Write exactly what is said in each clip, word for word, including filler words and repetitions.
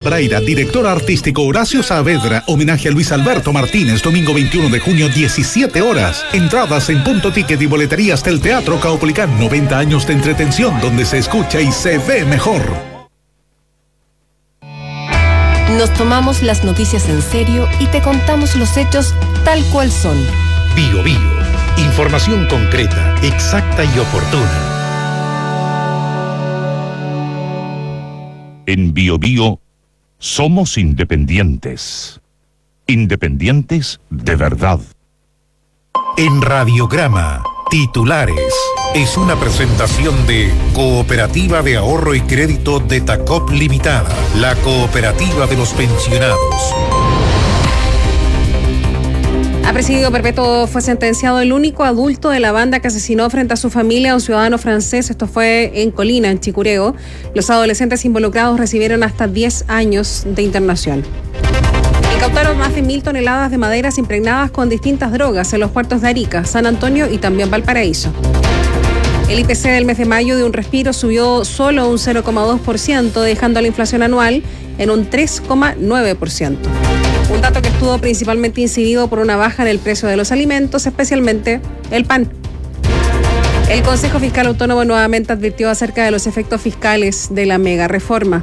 Braira, director artístico Horacio Saavedra, homenaje a Luis Alberto Martínez, domingo veintiuno de junio, diecisiete horas. Entradas en Punto Ticket y boleterías del Teatro Caupolicán. noventa años de entretención donde se escucha y se ve mejor. Nos tomamos las noticias en serio y te contamos los hechos tal cual son. Bio Bio. Información concreta, exacta y oportuna. En Bio Bio somos independientes. Independientes de verdad. En Radiograma, titulares. Es una presentación de Cooperativa de Ahorro y Crédito de Tacop Limitada, la cooperativa de los pensionados. A presidio perpetuo fue sentenciado el único adulto de la banda que asesinó frente a su familia a un ciudadano francés. Esto fue en Colina, en Chicureo. Los adolescentes involucrados recibieron hasta diez años de internación. Incautaron más de mil toneladas de maderas impregnadas con distintas drogas en los puertos de Arica, San Antonio y también Valparaíso. El I P C del mes de mayo de un respiro subió solo un cero coma dos por ciento, dejando la inflación anual en un tres coma nueve por ciento. Un dato que estuvo principalmente incidido por una baja en el precio de los alimentos, especialmente el pan. El Consejo Fiscal Autónomo nuevamente advirtió acerca de los efectos fiscales de la mega reforma.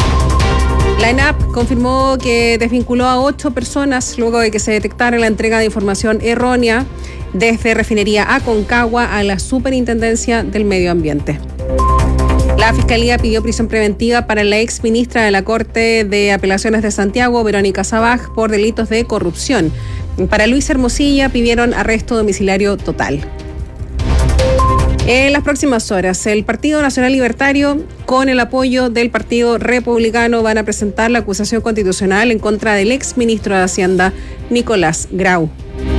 La ENAP confirmó que desvinculó a ocho personas luego de que se detectara la entrega de información errónea desde Refinería Aconcagua a la Superintendencia del Medio Ambiente. La Fiscalía pidió prisión preventiva para la ex ministra de la Corte de Apelaciones de Santiago, Verónica Sabaj, por delitos de corrupción. Para Luis Hermosilla pidieron arresto domiciliario total. En las próximas horas, el Partido Nacional Libertario, con el apoyo del Partido Republicano, van a presentar la acusación constitucional en contra del ex ministro de Hacienda, Nicolás Grau.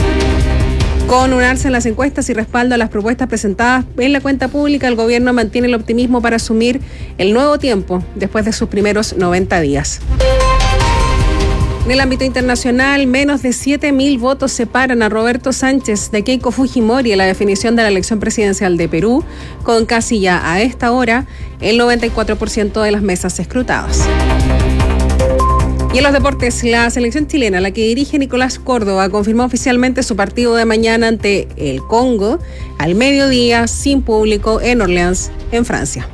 Con un alza en las encuestas y respaldo a las propuestas presentadas en la cuenta pública, el gobierno mantiene el optimismo para asumir el nuevo tiempo después de sus primeros noventa días. En el ámbito internacional, menos de siete mil votos separan a Roberto Sánchez de Keiko Fujimori en la definición de la elección presidencial de Perú, con casi ya a esta hora el noventa y cuatro por ciento de las mesas escrutadas. Y en los deportes, la selección chilena, la que dirige Nicolás Córdoba, confirmó oficialmente su partido de mañana ante el Congo al mediodía, sin público, en Orleans, en Francia.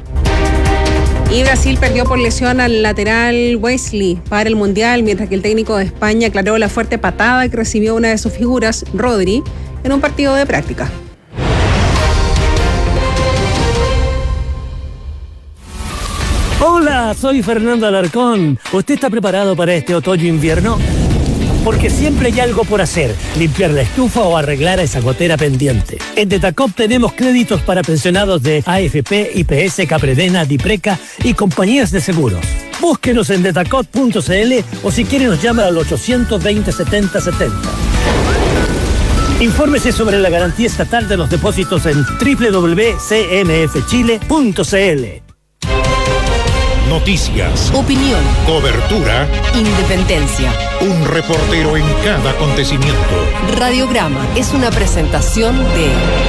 Y Brasil perdió por lesión al lateral Wesley para el Mundial, mientras que el técnico de España aclaró la fuerte patada que recibió una de sus figuras, Rodri, en un partido de práctica. Hola, soy Fernando Alarcón. ¿Usted está preparado para este otoño-invierno? Porque siempre hay algo por hacer, limpiar la estufa o arreglar esa gotera pendiente. En Detacop tenemos créditos para pensionados de A F P, I P S, Capredena, Dipreca y compañías de seguros. Búsquenos en detacop punto c l o si quiere nos llama al ochocientos veinte setenta setenta. Infórmese sobre la garantía estatal de los depósitos en doble u doble u doble u punto c m f chile punto c l. Noticias, Opinión, cobertura, independencia. un reportero en cada acontecimiento. Radiograma es una presentación de...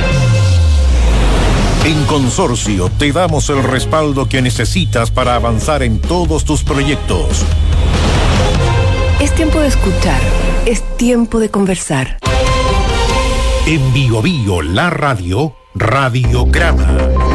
En Consorcio te damos el respaldo que necesitas para avanzar en todos tus proyectos. Es tiempo de escuchar, es tiempo de conversar. En Bio Bio, la radio, Radiograma.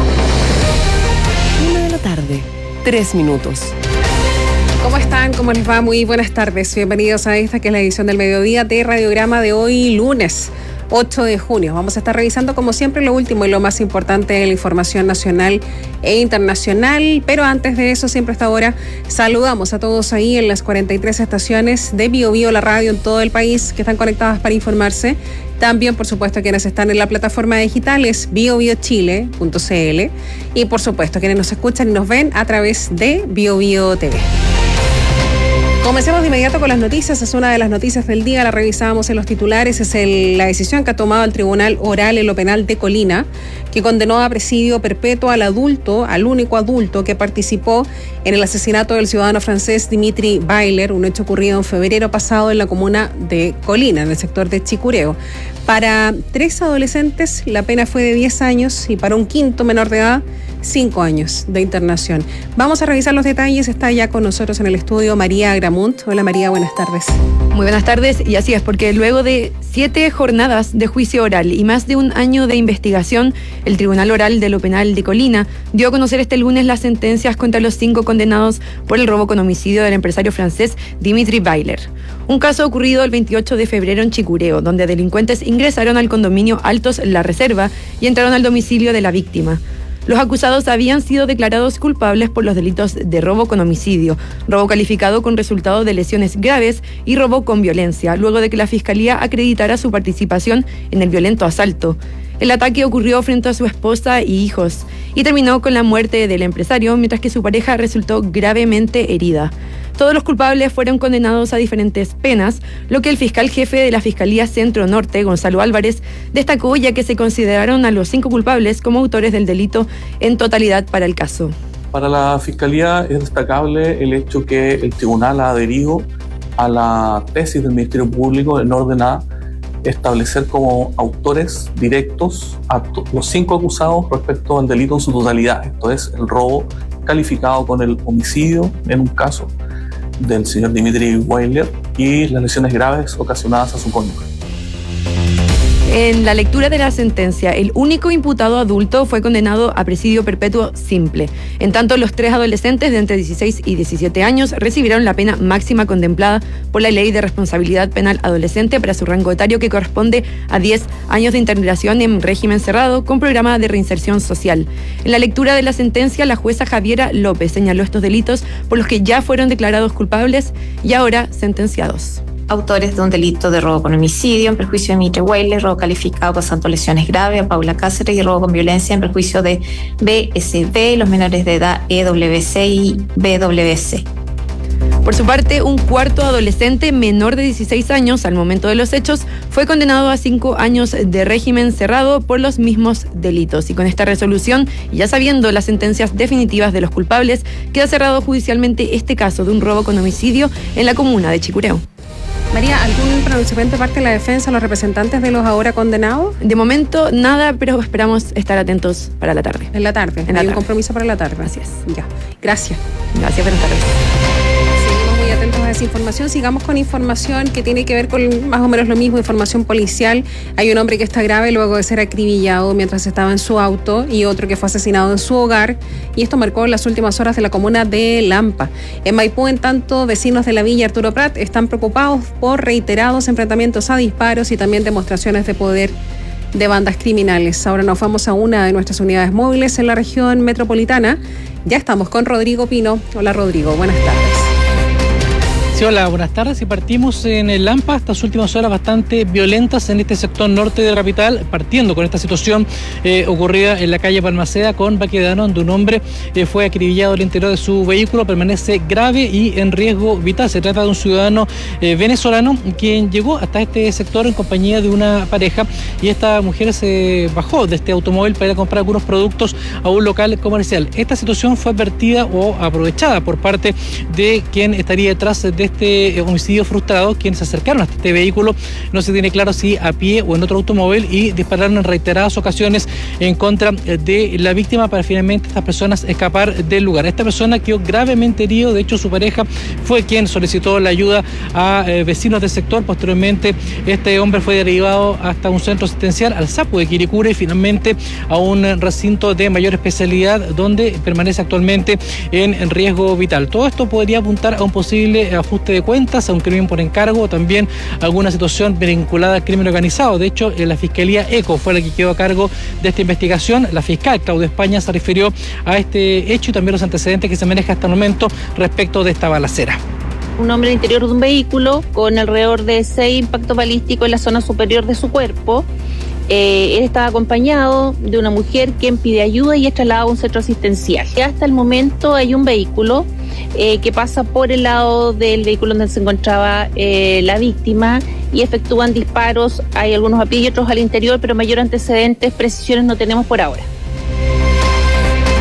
Una de la tarde. Tres minutos. ¿Cómo están? ¿Cómo les va? Muy buenas tardes. Bienvenidos a esta que es la edición del mediodía de Radiograma de hoy, lunes ocho de junio. Vamos a estar revisando, como siempre, lo último y lo más importante de la información nacional e internacional. Pero antes de eso, siempre hasta ahora, saludamos a todos ahí en las cuarenta y tres estaciones de Bio Bio, la radio en todo el país, que están conectadas para informarse. También, por supuesto, quienes están en la plataforma digital es bio bio chile punto c l y, por supuesto, quienes nos escuchan y nos ven a través de Bio Bio T V. Comencemos de inmediato con las noticias. Es una de las noticias del día, la revisábamos en los titulares. Es el, la decisión que ha tomado el Tribunal Oral en lo Penal de Colina, que condenó a presidio perpetuo al adulto, al único adulto que participó en el asesinato del ciudadano francés Dimitri Bayler, un hecho ocurrido en febrero pasado en la comuna de Colina, en el sector de Chicureo. Para tres adolescentes la pena fue de diez años y para un quinto menor de edad cinco años de internación. Vamos a revisar los detalles. Está ya con nosotros en el estudio María Agramunt. Hola María, buenas tardes. Muy buenas tardes, y así es, porque luego de siete jornadas de juicio oral y más de un año de investigación, el Tribunal Oral de lo Penal de Colina dio a conocer este lunes las sentencias contra los cinco condenados por el robo con homicidio del empresario francés Dimitri Weiler. Un caso ocurrido el veintiocho de febrero en Chicureo, donde delincuentes ingresaron al condominio Altos La Reserva y entraron al domicilio de la víctima. Los acusados habían sido declarados culpables por los delitos de robo con homicidio, robo calificado con resultado de lesiones graves y robo con violencia, luego de que la Fiscalía acreditara su participación en el violento asalto. El ataque ocurrió frente a su esposa y hijos y terminó con la muerte del empresario, mientras que su pareja resultó gravemente herida. Todos los culpables fueron condenados a diferentes penas, lo que el fiscal jefe de la Fiscalía Centro Norte, Gonzalo Álvarez, destacó, ya que se consideraron a los cinco culpables como autores del delito en totalidad para el caso. Para la Fiscalía es destacable el hecho que el tribunal ha adherido a la tesis del Ministerio Público en orden a establecer como autores directos a los cinco acusados respecto al delito en su totalidad. Esto es, el robo calificado con el homicidio en un caso del señor Dimitri Weiler y las lesiones graves ocasionadas a su cónyuge. En la lectura de la sentencia, el único imputado adulto fue condenado a presidio perpetuo simple. En tanto, los tres adolescentes de entre dieciséis y diecisiete años recibieron la pena máxima contemplada por la Ley de Responsabilidad Penal Adolescente para su rango etario, que corresponde a diez años de internación en régimen cerrado con programa de reinserción social. En la lectura de la sentencia, la jueza Javiera López señaló estos delitos por los que ya fueron declarados culpables y ahora sentenciados. Autores de un delito de robo con homicidio en perjuicio de Dimitri Weiler, robo calificado causando lesiones graves a Paula Cáceres y robo con violencia en perjuicio de B S B, los menores de edad E W C y B W C. Por su parte, un cuarto adolescente menor de dieciséis años al momento de los hechos fue condenado a cinco años de régimen cerrado por los mismos delitos. Y con esta resolución, y ya sabiendo las sentencias definitivas de los culpables, queda cerrado judicialmente este caso de un robo con homicidio en la comuna de Chicureo. María, ¿algún pronunciamiento de parte de la defensa, los representantes de los ahora condenados? De momento, nada, pero esperamos estar atentos para la tarde. En la tarde. En la Hay tarde. un compromiso para la tarde. Así es. Ya. Gracias. Gracias, buenas tardes. Seguimos muy atentos a esa información. Sigamos con información que tiene que ver con más o menos lo mismo, información policial. Hay un hombre que está grave luego de ser acribillado mientras estaba en su auto y otro que fue asesinado en su hogar. Y esto marcó las últimas horas de la comuna de Lampa. En Maipú, en tanto, vecinos de la Villa Arturo Prat están preocupados por reiterados enfrentamientos a disparos y también demostraciones de poder de bandas criminales. Ahora nos vamos a una de nuestras unidades móviles en la región metropolitana. Ya estamos con Rodrigo Pino. Hola Rodrigo, buenas tardes. Sí, hola, buenas tardes. Y partimos en el Lampa, estas últimas horas bastante violentas en este sector norte de la capital, partiendo con esta situación eh, ocurrida en la calle Balmaceda con Baquedano, donde un hombre eh, fue acribillado al interior de su vehículo, permanece grave y en riesgo vital. Se trata de un ciudadano eh, venezolano quien llegó hasta este sector en compañía de una pareja, y esta mujer se bajó de este automóvil para ir a comprar algunos productos a un local comercial. Esta situación fue advertida o aprovechada por parte de quien estaría detrás de este homicidio frustrado, quienes se acercaron hasta este vehículo, no se tiene claro si a pie o en otro automóvil, y dispararon en reiteradas ocasiones en contra de la víctima para finalmente estas personas escapar del lugar. Esta persona quedó gravemente herido, de hecho su pareja fue quien solicitó la ayuda a eh, vecinos del sector. Posteriormente este hombre fue derivado hasta un centro asistencial, al Sapo de Quilicura, y finalmente a un recinto de mayor especialidad donde permanece actualmente en, en riesgo vital. Todo esto podría apuntar a un posible ajuste de cuentas, a un crimen por encargo o también alguna situación vinculada al crimen organizado. De hecho, la Fiscalía ECO fue la que quedó a cargo de esta investigación. La fiscal Claudia España se refirió a este hecho y también los antecedentes que se manejan hasta el momento respecto de esta balacera. Un hombre al interior de un vehículo con alrededor de seis impactos balísticos en la zona superior de su cuerpo. Eh, él estaba acompañado de una mujer quien pide ayuda y es trasladado a un centro asistencial. Hasta el momento hay un vehículo eh, que pasa por el lado del vehículo donde se encontraba eh, la víctima y efectúan disparos. Hay algunos a pie y otros al interior, pero mayor antecedentes, precisiones no tenemos por ahora.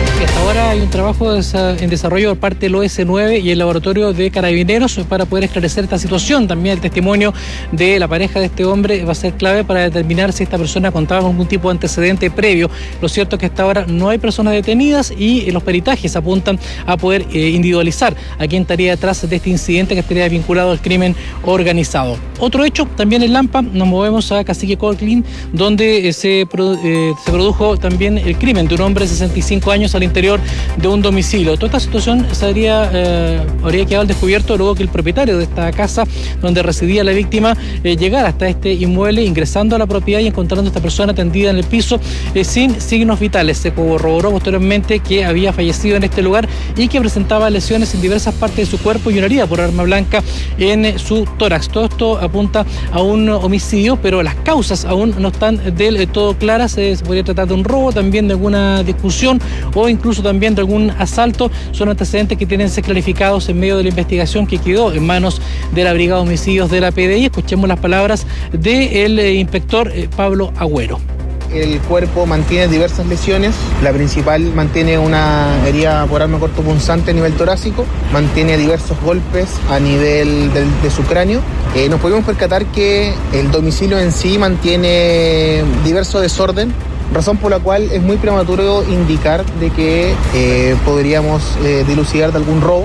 Ahora hay un trabajo en desarrollo por parte del O S nueve y el laboratorio de Carabineros para poder esclarecer esta situación. También el testimonio de la pareja de este hombre va a ser clave para determinar si esta persona contaba con algún tipo de antecedente previo. Lo cierto es que hasta ahora no hay personas detenidas y los peritajes apuntan a poder eh, individualizar a quién estaría detrás de este incidente que estaría vinculado al crimen organizado. Otro hecho, también en Lampa, nos movemos a Cacique Colquín, donde eh, se, eh, se produjo también el crimen de un hombre de sesenta y cinco años al interior de un domicilio. Toda esta situación se habría, eh, habría quedado al descubierto luego que el propietario de esta casa donde residía la víctima eh, llegara hasta este inmueble, ingresando a la propiedad y encontrando a esta persona tendida en el piso eh, sin signos vitales. Se corroboró posteriormente que había fallecido en este lugar y que presentaba lesiones en diversas partes de su cuerpo y una herida por arma blanca en eh, su tórax. Todo esto apunta a un homicidio, pero las causas aún no están del eh, todo claras. Eh, se podría tratar de un robo, también de alguna discusión o incluso también de algún asalto. Son antecedentes que tienen que ser clarificados en medio de la investigación que quedó en manos de la Brigada de Homicidios de la P D I. Escuchemos las palabras del eh, inspector eh, Pablo Agüero. El cuerpo mantiene diversas lesiones. La principal mantiene una herida por arma cortopunzante a nivel torácico, mantiene diversos golpes a nivel del, de su cráneo. Eh, nos podemos percatar que el domicilio en sí mantiene diverso desorden, razón por la cual es muy prematuro indicar de que eh, podríamos eh, dilucidar de algún robo.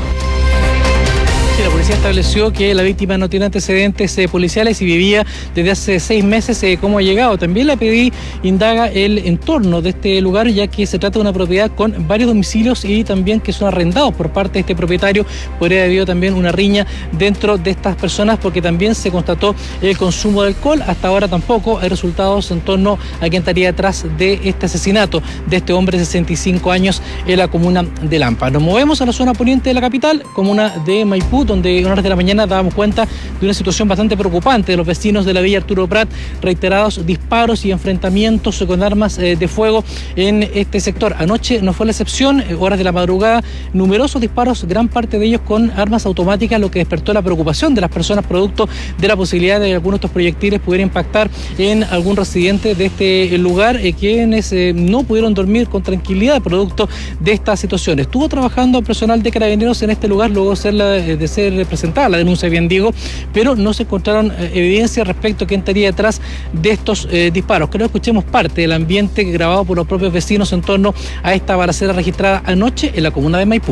La policía estableció que la víctima no tiene antecedentes eh, policiales y vivía desde hace seis meses eh, cómo ha llegado. También la P D I indaga el entorno de este lugar, ya que se trata de una propiedad con varios domicilios y también que son arrendados por parte de este propietario. Podría haber habido también una riña dentro de estas personas porque también se constató el consumo de alcohol. Hasta ahora tampoco hay resultados en torno a quién estaría detrás de este asesinato de este hombre de sesenta y cinco años en la comuna de Lampa. Nos movemos a la zona poniente de la capital, comuna de Maipú, donde en horas de la mañana dábamos cuenta de una situación bastante preocupante de los vecinos de la Villa Arturo Prat, reiterados disparos y enfrentamientos con armas eh, de fuego en este sector. Anoche no fue la excepción, eh, horas de la madrugada, numerosos disparos, gran parte de ellos con armas automáticas, lo que despertó la preocupación de las personas producto de la posibilidad de que algunos de estos proyectiles pudieran impactar en algún residente de este lugar, eh, quienes eh, no pudieron dormir con tranquilidad producto de esta situación. Estuvo trabajando personal de Carabineros en este lugar luego de ser, la, de ser presentada la denuncia, bien digo, pero no se encontraron eh, evidencia respecto a quién estaría detrás de estos eh, disparos. Creo que escuchemos parte del ambiente grabado por los propios vecinos en torno a esta balacera registrada anoche en la comuna de Maipú.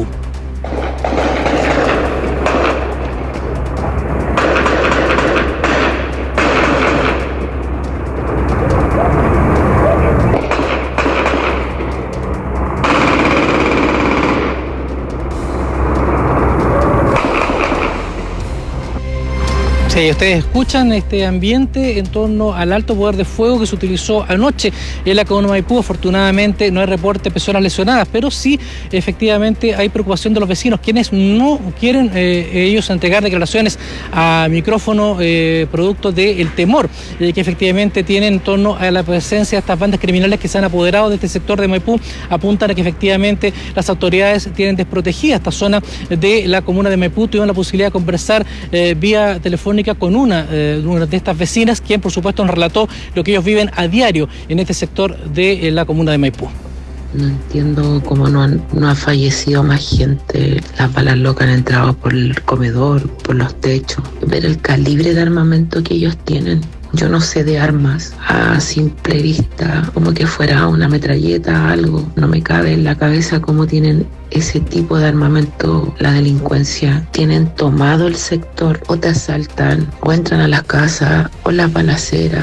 Sí, ustedes escuchan este ambiente en torno al alto poder de fuego que se utilizó anoche en la comuna de Maipú. Afortunadamente no hay reporte de personas lesionadas, pero sí efectivamente hay preocupación de los vecinos, quienes no quieren eh, ellos entregar declaraciones a micrófono eh, producto del temor eh, que efectivamente tienen en torno a la presencia de estas bandas criminales que se han apoderado de este sector de Maipú. Apuntan a que efectivamente las autoridades tienen desprotegida esta zona de la comuna de Maipú. Tuvieron la posibilidad de conversar eh, vía telefónica con una, eh, una de estas vecinas, quien por supuesto nos relató lo que ellos viven a diario en este sector de eh, la comuna de Maipú. No entiendo cómo no, han, no ha fallecido más gente. Las balas locas han entrado por el comedor, por los techos. Ver el calibre de armamento que ellos tienen. Yo no sé de armas a simple vista, como que fuera una metralleta, algo. No me cabe en la cabeza cómo tienen ese tipo de armamento la delincuencia. Tienen tomado el sector, o te asaltan, o entran a las casas, o las balaceras.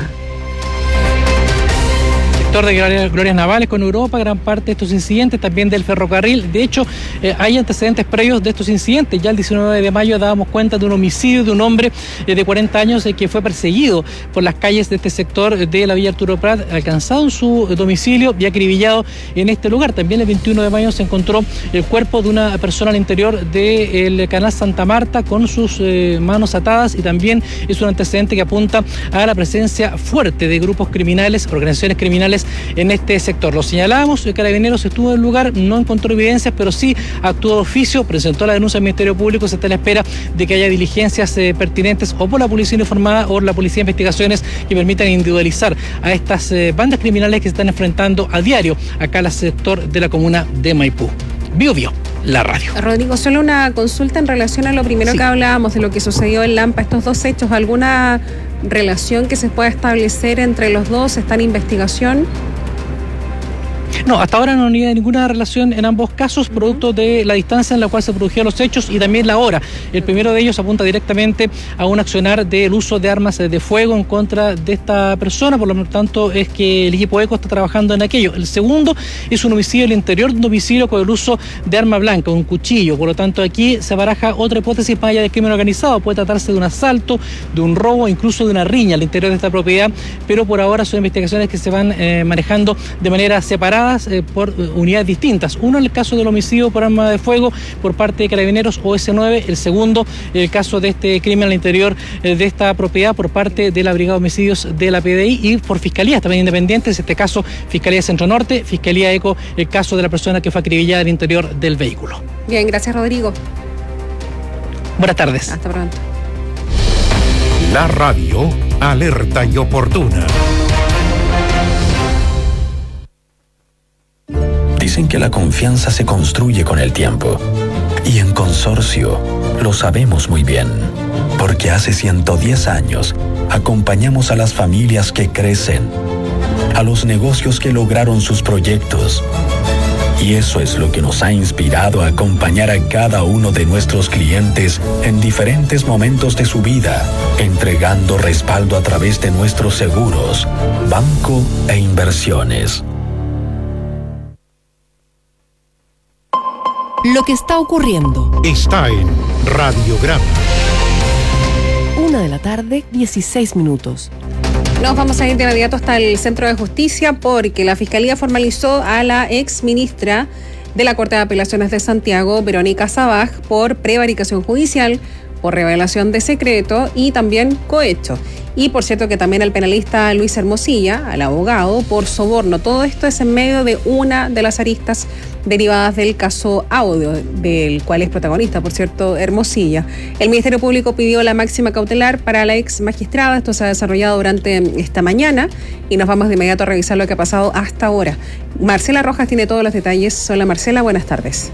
De glorias, glorias navales con Europa, gran parte de estos incidentes, también del ferrocarril. De hecho, eh, hay antecedentes previos de estos incidentes. Ya el diecinueve de mayo dábamos cuenta de un homicidio de un hombre eh, de cuarenta años eh, que fue perseguido por las calles de este sector de la Villa Arturo Prat, alcanzado en su domicilio y acribillado en este lugar. También el veintiuno de mayo se encontró el cuerpo de una persona al interior del canal Santa Marta con sus eh, manos atadas, y también es un antecedente que apunta a la presencia fuerte de grupos criminales, organizaciones criminales personales en este sector. Lo señalábamos, el Carabineros estuvo en el lugar, no encontró evidencias, pero sí actuó de oficio, presentó la denuncia al Ministerio Público, se está a la espera de que haya diligencias eh, pertinentes o por la Policía Uniformada o la Policía de Investigaciones que permitan individualizar a estas eh, bandas criminales que se están enfrentando a diario acá al sector de la comuna de Maipú. Bio Bio, la radio. Rodrigo, solo una consulta en relación a lo primero sí. que hablábamos de lo que sucedió en Lampa, estos dos hechos, ¿alguna relación que se pueda establecer entre los dos? ¿Está en investigación? No, hasta ahora no hay ninguna relación en ambos casos, producto de la distancia en la cual se produjeron los hechos y también la hora. El primero de ellos apunta directamente a un accionar del uso de armas de fuego en contra de esta persona, por lo tanto es que el equipo ECO está trabajando en aquello. El segundo es un homicidio al interior de un domicilio con el uso de arma blanca, un cuchillo, por lo tanto aquí se baraja otra hipótesis más allá de crimen organizado, puede tratarse de un asalto, de un robo, incluso de una riña al interior de esta propiedad, pero por ahora son investigaciones que se van eh, manejando de manera separada Eh, por eh, unidades distintas. Uno en el caso del homicidio por arma de fuego por parte de Carabineros o ese nueve, el segundo el caso de este crimen al interior eh, de esta propiedad por parte de la Brigada de Homicidios de la P D I y por fiscalías también independientes, este caso Fiscalía Centro Norte, Fiscalía ECO, el caso de la persona que fue acribillada al interior del vehículo. Bien, gracias Rodrigo. Buenas tardes. Hasta pronto. La radio alerta y oportuna. Dicen que la confianza se construye con el tiempo. Y en Consorcio lo sabemos muy bien. Porque hace ciento diez años acompañamos a las familias que crecen, a los negocios que lograron sus proyectos. Y eso es lo que nos ha inspirado a acompañar a cada uno de nuestros clientes en diferentes momentos de su vida, entregando respaldo a través de nuestros seguros, banco e inversiones. Lo que está ocurriendo. Está en Radiograma. Una de la tarde, dieciséis minutos. Nos vamos a ir de inmediato hasta el Centro de Justicia porque la Fiscalía formalizó a la ex ministra de la Corte de Apelaciones de Santiago, Verónica Sabaj, por prevaricación judicial, por revelación de secreto y también cohecho. Y por cierto que también al penalista Luis Hermosilla, al abogado, por soborno. Todo esto es en medio de una de las aristas derivadas del caso Audio, del cual es protagonista, por cierto, Hermosilla. El Ministerio Público pidió la máxima cautelar para la ex magistrada. Esto se ha desarrollado durante esta mañana y nos vamos de inmediato a revisar lo que ha pasado hasta ahora. Marcela Rojas tiene todos los detalles. Hola Marcela, buenas tardes.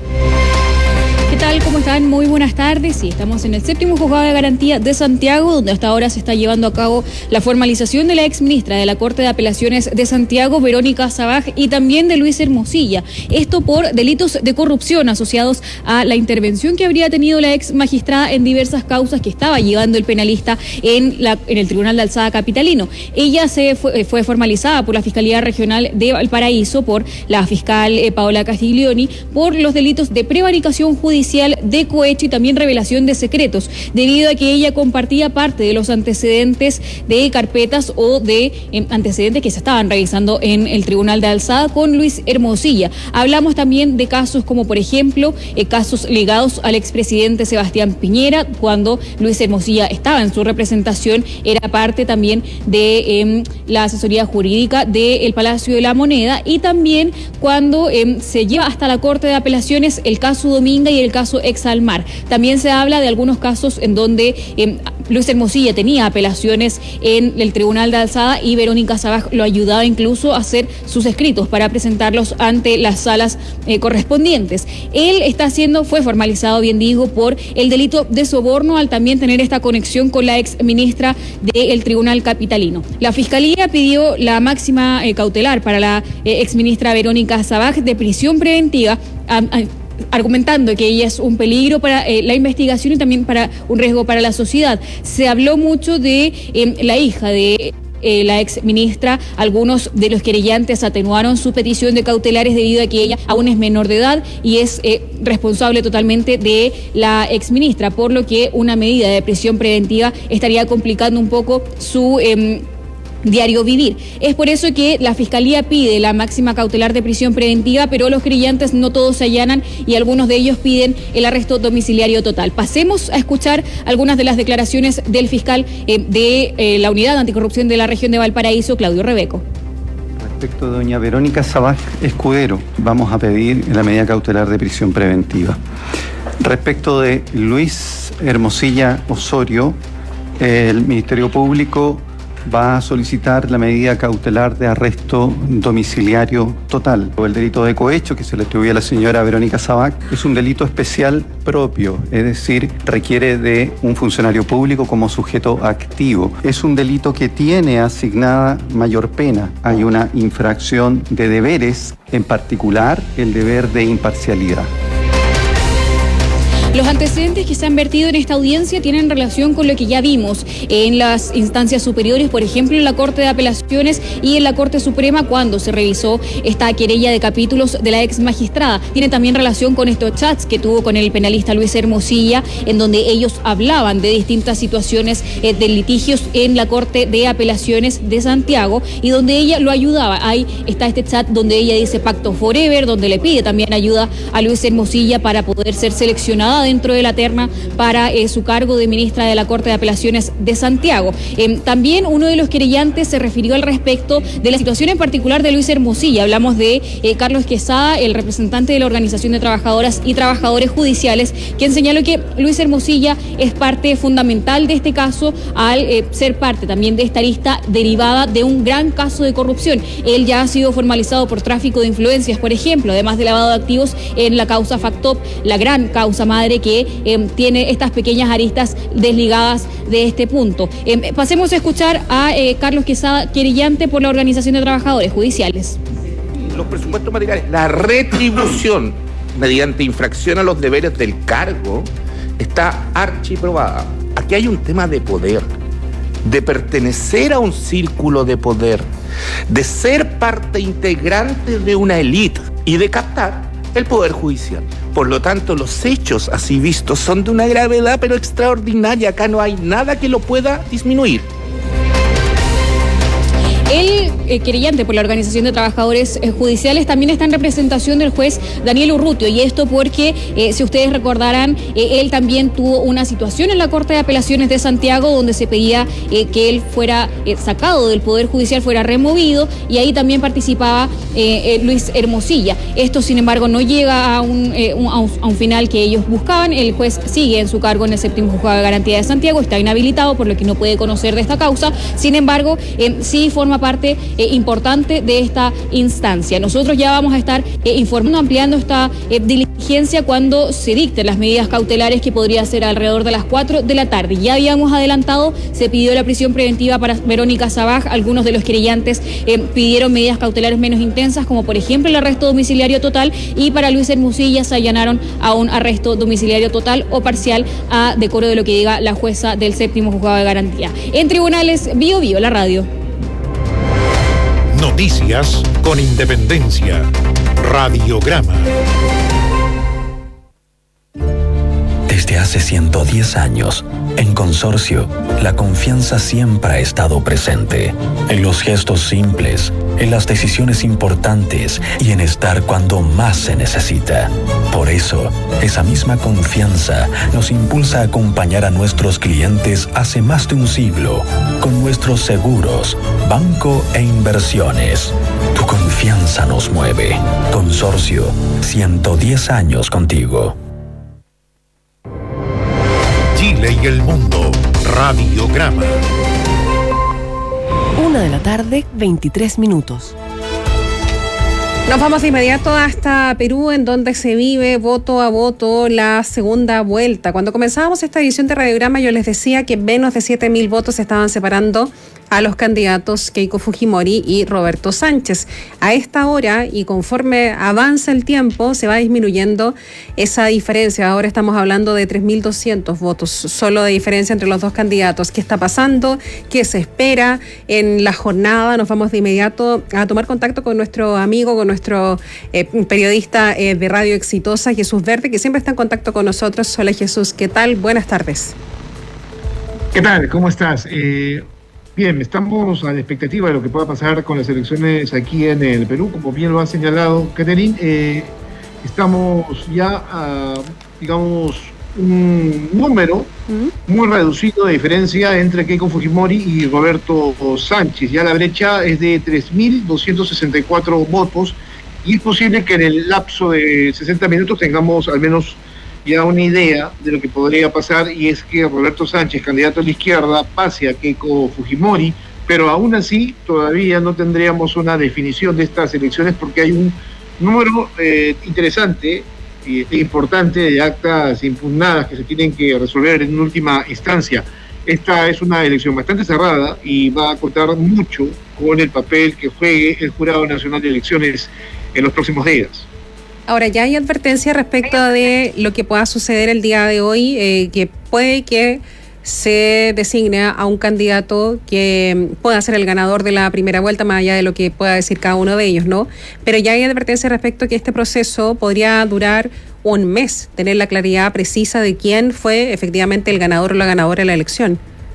¿Qué tal? ¿Cómo están? Muy buenas tardes. Sí, estamos en el séptimo juzgado de garantía de Santiago, donde hasta ahora se está llevando a cabo la formalización de la ex ministra de la Corte de Apelaciones de Santiago, Verónica Sabaj, y también de Luis Hermosilla. Esto por delitos de corrupción asociados a la intervención que habría tenido la ex magistrada en diversas causas que estaba llevando el penalista en, la, en el Tribunal de Alzada capitalino. Ella se fue, fue formalizada por la Fiscalía Regional de Valparaíso, por la fiscal eh, Paola Castiglioni, por los delitos de prevaricación judicial, de cohecho y también revelación de secretos, debido a que ella compartía parte de los antecedentes de carpetas o de eh, antecedentes que se estaban revisando en el Tribunal de Alzada con Luis Hermosilla. Hablamos también de casos como, por ejemplo, eh, casos ligados al expresidente Sebastián Piñera, cuando Luis Hermosilla estaba en su representación, era parte también de eh, la asesoría jurídica del Palacio de la Moneda, y también cuando eh, se lleva hasta la Corte de Apelaciones el caso Dominga y el caso Exalmar. También se habla de algunos casos en donde eh, Luis Hermosilla tenía apelaciones en el Tribunal de Alzada y Verónica Sabaj lo ayudaba incluso a hacer sus escritos para presentarlos ante las salas eh, correspondientes. Él está siendo, fue formalizado, bien digo, por el delito de soborno al también tener esta conexión con la ex ministra del Tribunal Capitalino. La Fiscalía pidió la máxima eh, cautelar para la eh, ex ministra Verónica Sabaj de prisión preventiva, a, a, argumentando que ella es un peligro para eh, la investigación y también para un riesgo para la sociedad. Se habló mucho de eh, la hija de eh, la ex ministra. Algunos de los querellantes atenuaron su petición de cautelares debido a que ella aún es menor de edad y es eh, responsable totalmente de la ex ministra, por lo que una medida de prisión preventiva estaría complicando un poco su Eh, diario vivir. Es por eso que la Fiscalía pide la máxima cautelar de prisión preventiva, pero los querellantes no todos se allanan y algunos de ellos piden el arresto domiciliario total. Pasemos a escuchar algunas de las declaraciones del fiscal eh, de eh, la Unidad Anticorrupción de la Región de Valparaíso, Claudio Rebeco. Respecto de doña Verónica Sabaj Escudero, vamos a pedir la medida cautelar de prisión preventiva. Respecto de Luis Hermosilla Osorio, el Ministerio Público va a solicitar la medida cautelar de arresto domiciliario total. El delito de cohecho que se le atribuye a la señora Verónica Sabaj es un delito especial propio, es decir, requiere de un funcionario público como sujeto activo. Es un delito que tiene asignada mayor pena. Hay una infracción de deberes, en particular el deber de imparcialidad. Los antecedentes que se han vertido en esta audiencia tienen relación con lo que ya vimos en las instancias superiores, por ejemplo, en la Corte de Apelaciones y en la Corte Suprema cuando se revisó esta querella de capítulos de la ex magistrada. Tiene también relación con estos chats que tuvo con el penalista Luis Hermosilla, en donde ellos hablaban de distintas situaciones eh, de litigios en la Corte de Apelaciones de Santiago y donde ella lo ayudaba. Ahí está este chat donde ella dice Pacto Forever, donde le pide también ayuda a Luis Hermosilla para poder ser seleccionada dentro de la terna para eh, su cargo de ministra de la Corte de Apelaciones de Santiago. Eh, también uno de los querellantes se refirió al respecto de la situación en particular de Luis Hermosilla. Hablamos de eh, Carlos Quesada, el representante de la Organización de Trabajadoras y Trabajadores Judiciales, quien señaló que Luis Hermosilla es parte fundamental de este caso al eh, ser parte también de esta lista derivada de un gran caso de corrupción. Él ya ha sido formalizado por tráfico de influencias, por ejemplo, además de lavado de activos en la causa Factop, la gran causa madre que eh, tiene estas pequeñas aristas desligadas de este punto. Eh, pasemos a escuchar a eh, Carlos Quesada, querellante por la Organización de Trabajadores Judiciales. Los presupuestos materiales, la retribución mediante infracción a los deberes del cargo está archiprobada. Aquí hay un tema de poder, de pertenecer a un círculo de poder, de ser parte integrante de una élite y de captar el Poder Judicial. Por lo tanto, los hechos así vistos son de una gravedad pero extraordinaria. Acá no hay nada que lo pueda disminuir. El eh, querellante por la Organización de Trabajadores eh, Judiciales también está en representación del juez Daniel Urrutia, y esto porque, eh, si ustedes recordarán, eh, él también tuvo una situación en la Corte de Apelaciones de Santiago donde se pedía eh, que él fuera eh, sacado del Poder Judicial, fuera removido, y ahí también participaba eh, eh, Luis Hermosilla. Esto, sin embargo, no llega a un, eh, un, a, un, a un final que ellos buscaban. El juez sigue en su cargo en el séptimo juzgado de garantía de Santiago, está inhabilitado, por lo que no puede conocer de esta causa. Sin embargo, eh, sí forma parte eh, importante de esta instancia. Nosotros ya vamos a estar eh, informando, ampliando esta eh, diligencia cuando se dicten las medidas cautelares, que podría ser alrededor de las cuatro de la tarde. Ya habíamos adelantado, se pidió la prisión preventiva para Verónica Sabaj. Algunos de los querellantes eh, pidieron medidas cautelares menos intensas, como por ejemplo el arresto domiciliario total, y para Luis Hermosilla se allanaron a un arresto domiciliario total o parcial, a decoro de lo que diga la jueza del séptimo juzgado de garantía. En tribunales, Bio Bio, la radio. Noticias con independencia. Radiograma. Desde hace ciento diez años, en Consorcio, la confianza siempre ha estado presente. En los gestos simples, en las decisiones importantes y en estar cuando más se necesita. Por eso, esa misma confianza nos impulsa a acompañar a nuestros clientes hace más de un siglo con nuestros seguros, banco e inversiones. Tu confianza nos mueve. Consorcio, ciento diez años contigo. Chile y el mundo. Radiograma. Una de la tarde, veintitrés minutos. Nos vamos de inmediato hasta Perú, en donde se vive voto a voto la segunda vuelta. Cuando comenzábamos esta edición de Radiograma, yo les decía que menos de siete mil votos se estaban separando a los candidatos Keiko Fujimori y Roberto Sánchez. A esta hora, y conforme avanza el tiempo, se va disminuyendo esa diferencia. Ahora estamos hablando de tres mil doscientos votos solo de diferencia entre los dos candidatos. ¿Qué está pasando? ¿Qué se espera en la jornada? Nos vamos de inmediato a tomar contacto con nuestro amigo, con nuestro eh, periodista eh, de Radio Exitosa, Jesús Verde, que siempre está en contacto con nosotros. Hola Jesús, ¿qué tal? Buenas tardes. ¿Qué tal? ¿Cómo estás? Eh... Bien, estamos a la expectativa de lo que pueda pasar con las elecciones aquí en el Perú. Como bien lo ha señalado Catherine, eh, estamos ya, a, digamos, un número muy reducido de diferencia entre Keiko Fujimori y Roberto Sánchez. Ya la brecha es de tres mil doscientos sesenta y cuatro votos y es posible que en el lapso de sesenta minutos tengamos al menos ya una idea de lo que podría pasar, y es que Roberto Sánchez, candidato a la izquierda, pase a Keiko Fujimori, pero aún así todavía no tendríamos una definición de estas elecciones porque hay un número eh, interesante e importante de actas impugnadas que se tienen que resolver en última instancia. Esta es una elección bastante cerrada y va a contar mucho con el papel que juegue el Jurado Nacional de Elecciones en los próximos días. Ahora, ya hay advertencia respecto de lo que pueda suceder el día de hoy, eh, que puede que se designe a un candidato que pueda ser el ganador de la primera vuelta, más allá de lo que pueda decir cada uno de ellos, ¿no? Pero ya hay advertencia respecto a que este proceso podría durar un mes, tener la claridad precisa de quién fue efectivamente el ganador o la ganadora de la elección.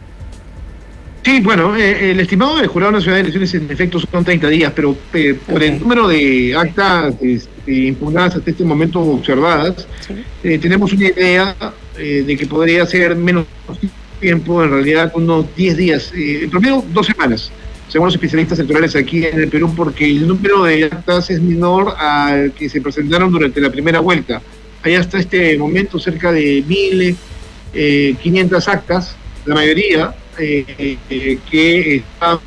Sí, bueno, eh, el estimado del Jurado Nacional de Elecciones en efecto son treinta días, pero eh, por okay. el número de actas este, impugnadas hasta este momento observadas, sí. eh, tenemos una idea eh, de que podría ser menos tiempo, en realidad unos diez días, eh, en promedio dos semanas, según los especialistas electorales aquí en el Perú, porque el número de actas es menor al que se presentaron durante la primera vuelta. Hay hasta este momento cerca de mil quinientas actas, la mayoría eh, eh, que están,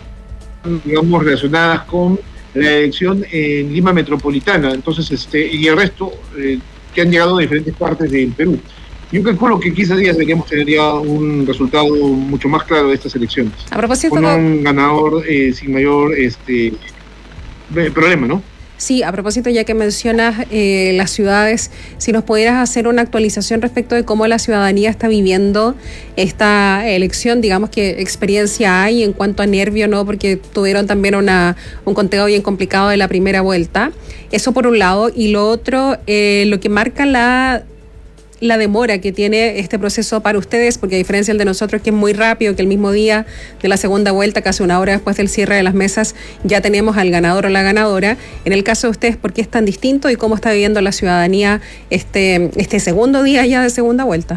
digamos, relacionadas con la elección en Lima Metropolitana, entonces este y el resto eh, que han llegado de diferentes partes del Perú. Yo calculo que quince días deberíamos tener ya un resultado mucho más claro de estas elecciones. A propósito, con un ganador eh, sin mayor este problema, ¿no? Sí, a propósito, ya que mencionas eh, las ciudades, si nos pudieras hacer una actualización respecto de cómo la ciudadanía está viviendo esta elección, digamos, qué experiencia hay en cuanto a nervio, ¿no? Porque tuvieron también una un conteo bien complicado de la primera vuelta. Eso por un lado. Y lo otro, eh, lo que marca la... la demora que tiene este proceso para ustedes, porque a diferencia del de nosotros, que es muy rápido, que el mismo día de la segunda vuelta, casi una hora después del cierre de las mesas, ya tenemos al ganador o la ganadora. En el caso de ustedes, ¿por qué es tan distinto y cómo está viviendo la ciudadanía este, este segundo día ya de segunda vuelta?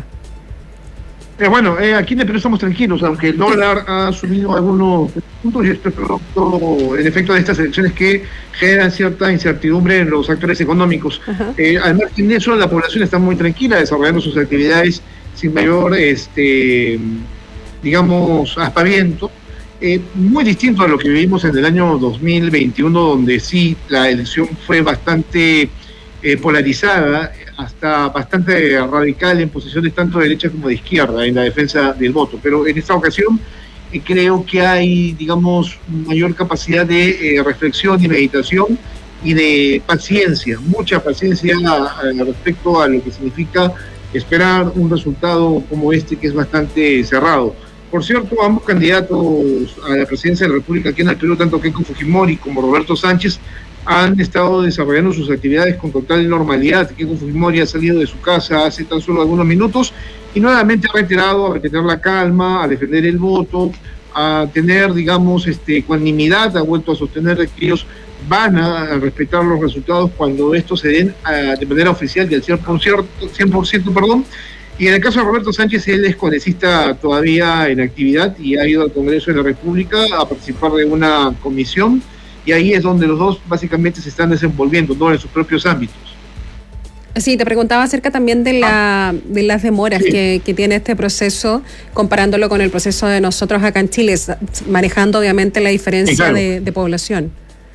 Eh, bueno, eh, aquí en el Perú estamos tranquilos, aunque el dólar ha subido algunos puntos y esto es producto, en efecto, de estas elecciones que generan cierta incertidumbre en los actores económicos. Eh, además de eso, la población está muy tranquila, desarrollando sus actividades sin mayor, este, digamos, aspaviento. Eh, muy distinto a lo que vivimos en el año dos mil veintiuno, donde sí la elección fue bastante eh, polarizada, hasta bastante radical en posiciones tanto de derecha como de izquierda en la defensa del voto. Pero en esta ocasión eh, creo que hay, digamos, mayor capacidad de eh, reflexión y meditación y de paciencia, mucha paciencia a, a, respecto a lo que significa esperar un resultado como este, que es bastante cerrado. Por cierto, ambos candidatos a la presidencia de la República aquí en el Perú, tanto Keiko Fujimori como Roberto Sánchez, han estado desarrollando sus actividades con total normalidad. Keiko Fujimori ha salido de su casa hace tan solo algunos minutos y nuevamente ha reiterado a mantener la calma, a defender el voto, a tener, digamos, este, ecuanimidad, ha vuelto a sostener que ellos van a respetar los resultados cuando estos se den a, de manera oficial y al cien por ciento, cien por ciento, perdón. Y en el caso de Roberto Sánchez, él es congresista todavía en actividad y ha ido al Congreso de la República a participar de una comisión, y ahí es donde los dos básicamente se están desenvolviendo, ¿no?, en sus propios ámbitos. Sí, te preguntaba acerca también de la de las demoras sí. que, que tiene este proceso, comparándolo con el proceso de nosotros acá en Chile, manejando obviamente la diferencia sí, claro. de, de población.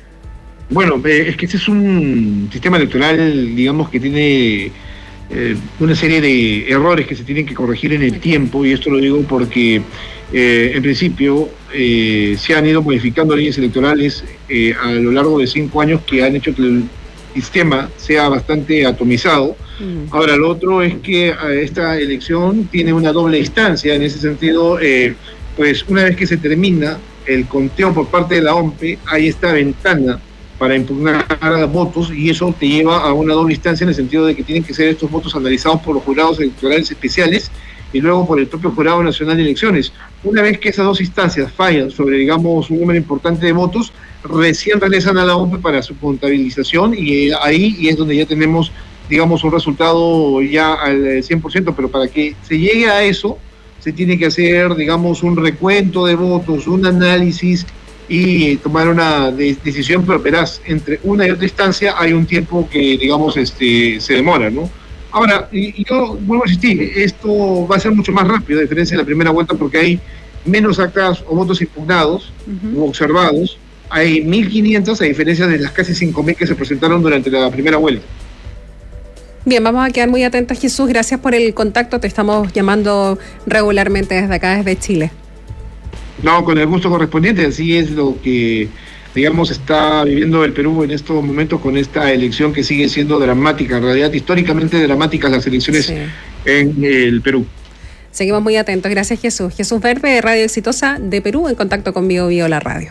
Bueno, eh, es que este es un sistema electoral, digamos, que tiene eh, una serie de errores que se tienen que corregir en el tiempo, y esto lo digo porque eh, en principio eh, se han ido modificando leyes electorales eh, a lo largo de cinco años que han hecho que el sistema sea bastante atomizado. Mm. Ahora, lo otro es que esta elección tiene una doble instancia. En ese sentido, eh, pues una vez que se termina el conteo por parte de la O M P E, hay esta ventana para impugnar votos, y eso te lleva a una doble instancia en el sentido de que tienen que ser estos votos analizados por los jurados electorales especiales y luego por el propio Jurado Nacional de Elecciones. Una vez que esas dos instancias fallan sobre, digamos, un número importante de votos, recién regresan a la O M P E para su contabilización, y ahí y es donde ya tenemos, digamos, un resultado ya al cien por ciento, pero para que se llegue a eso, se tiene que hacer, digamos, un recuento de votos, un análisis y tomar una de- decisión, pero verás, entre una y otra instancia hay un tiempo que, digamos, este, se demora, ¿no? Ahora, y, y yo vuelvo a insistir, esto va a ser mucho más rápido, a diferencia de la primera vuelta, porque hay menos actas o votos impugnados u observados, hay mil quinientos a diferencia de las casi cinco mil que se presentaron durante la primera vuelta. Bien, vamos a quedar muy atentos, Jesús. Gracias por el contacto. Te estamos llamando regularmente desde acá, desde Chile. No, con el gusto correspondiente, así es lo que, digamos, está viviendo el Perú en estos momentos con esta elección que sigue siendo dramática, en realidad históricamente dramáticas las elecciones Sí. en el Perú. Seguimos muy atentos. Gracias, Jesús. Jesús Verde, de Radio Exitosa de Perú, en contacto con Bio Bio La Radio.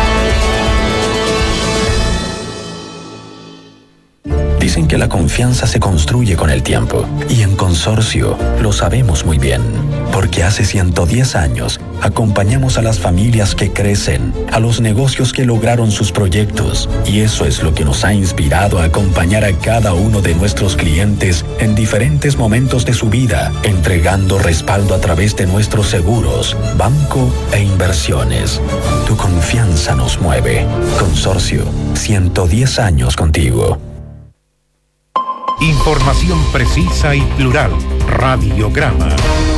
Dicen que la confianza se construye con el tiempo y en Consorcio lo sabemos muy bien, porque hace ciento diez años acompañamos a las familias que crecen, a los negocios que lograron sus proyectos, y eso es lo que nos ha inspirado a acompañar a cada uno de nuestros clientes en diferentes momentos de su vida, entregando respaldo a través de nuestros seguros, banco e inversiones. Tu confianza nos mueve. Consorcio, ciento diez años contigo. Información precisa y plural. Radiograma.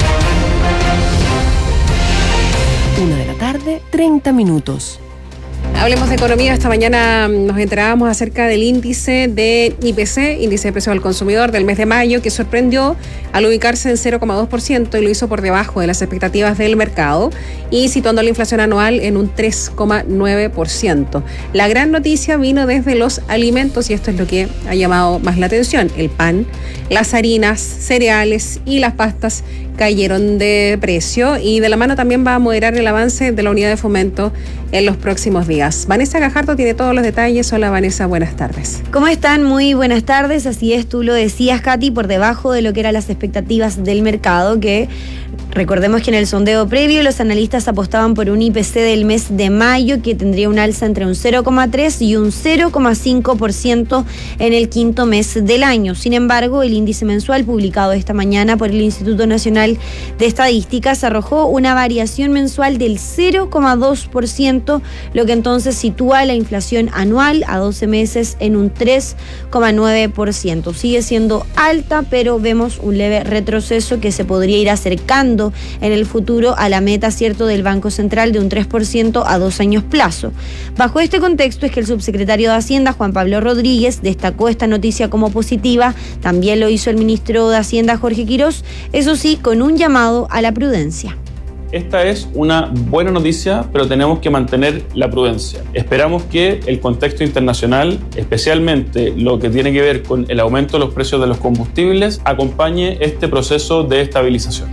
Una de la tarde, treinta minutos. Hablemos de economía. Esta mañana nos enterábamos acerca del índice de I P C, índice de precio al consumidor del mes de mayo, que sorprendió al ubicarse en cero coma dos por ciento y lo hizo por debajo de las expectativas del mercado y situando la inflación anual en un tres coma nueve por ciento. La gran noticia vino desde los alimentos y esto es lo que ha llamado más la atención. El pan, las harinas, cereales y las pastas cayeron de precio y de la mano también va a moderar el avance de la unidad de fomento en los próximos días. Vanessa Gajardo tiene todos los detalles. Hola Vanessa, buenas tardes. ¿Cómo están? Muy buenas tardes. Así es, tú lo decías, Katy, por debajo de lo que eran las expectativas del mercado, que recordemos que en el sondeo previo los analistas apostaban por un I P C del mes de mayo que tendría un alza entre un cero coma tres y un cero coma cinco por ciento en el quinto mes del año. Sin embargo, el índice mensual publicado esta mañana por el Instituto Nacional de Estadísticas arrojó una variación mensual del cero coma dos por ciento, lo que entonces sitúa la inflación anual a doce meses en un tres coma nueve por ciento. Sigue siendo alta, pero vemos un leve retroceso que se podría ir acercando en el futuro a la meta, cierto, del Banco Central de un tres por ciento a dos años plazo. Bajo este contexto es que el subsecretario de Hacienda, Juan Pablo Rodríguez, destacó esta noticia como positiva. También lo hizo el ministro de Hacienda, Jorge Quirós, eso sí, con un llamado a la prudencia. Esta es una buena noticia, pero tenemos que mantener la prudencia. Esperamos que el contexto internacional, especialmente lo que tiene que ver con el aumento de los precios de los combustibles, acompañe este proceso de estabilización.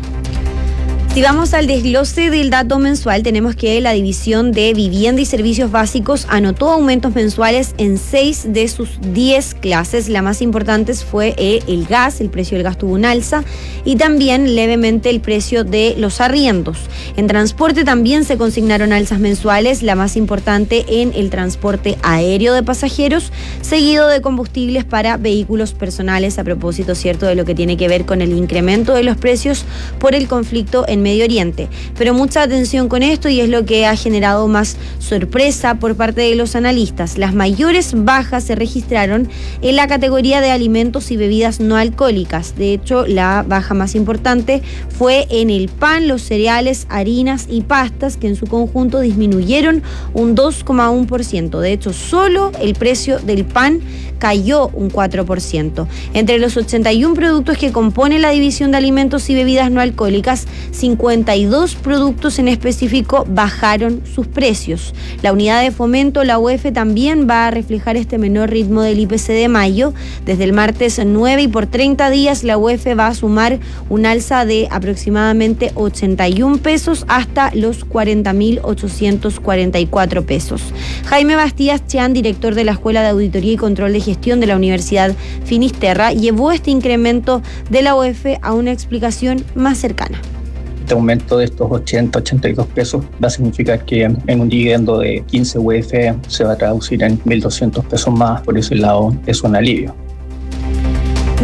Si vamos al desglose del dato mensual, tenemos que la división de vivienda y servicios básicos anotó aumentos mensuales en seis de sus diez clases. La más importante fue el gas, el precio del gas tuvo un alza y también levemente el precio de los arriendos. En transporte también se consignaron alzas mensuales, la más importante en el transporte aéreo de pasajeros, seguido de combustibles para vehículos personales, a propósito, cierto, de lo que tiene que ver con el incremento de los precios por el conflicto en Medio Oriente. Pero mucha atención con esto y es lo que ha generado más sorpresa por parte de los analistas. Las mayores bajas se registraron en la categoría de alimentos y bebidas no alcohólicas. De hecho, la baja más importante fue en el pan, los cereales, harinas y pastas, que en su conjunto disminuyeron un dos coma uno por ciento. De hecho, solo el precio del pan cayó un cuatro por ciento. Entre los ochenta y uno productos que componen la división de alimentos y bebidas no alcohólicas, cincuenta y dos productos en específico bajaron sus precios. La unidad de fomento, la U E F, también va a reflejar este menor ritmo del I P C de mayo. Desde el martes nueve y por treinta días, la U E F va a sumar un alza de aproximadamente ochenta y uno pesos hasta los cuarenta mil ochocientos cuarenta y cuatro pesos. Jaime Bastías Chan, director de la Escuela de Auditoría y Control de Gestión de la Universidad Finisterra, llevó este incremento de la U E F a una explicación más cercana. Este aumento de estos ochenta, ochenta y dos pesos va a significar que en un dividendo de quince U E F se va a traducir en mil doscientos pesos más, por ese lado es un alivio.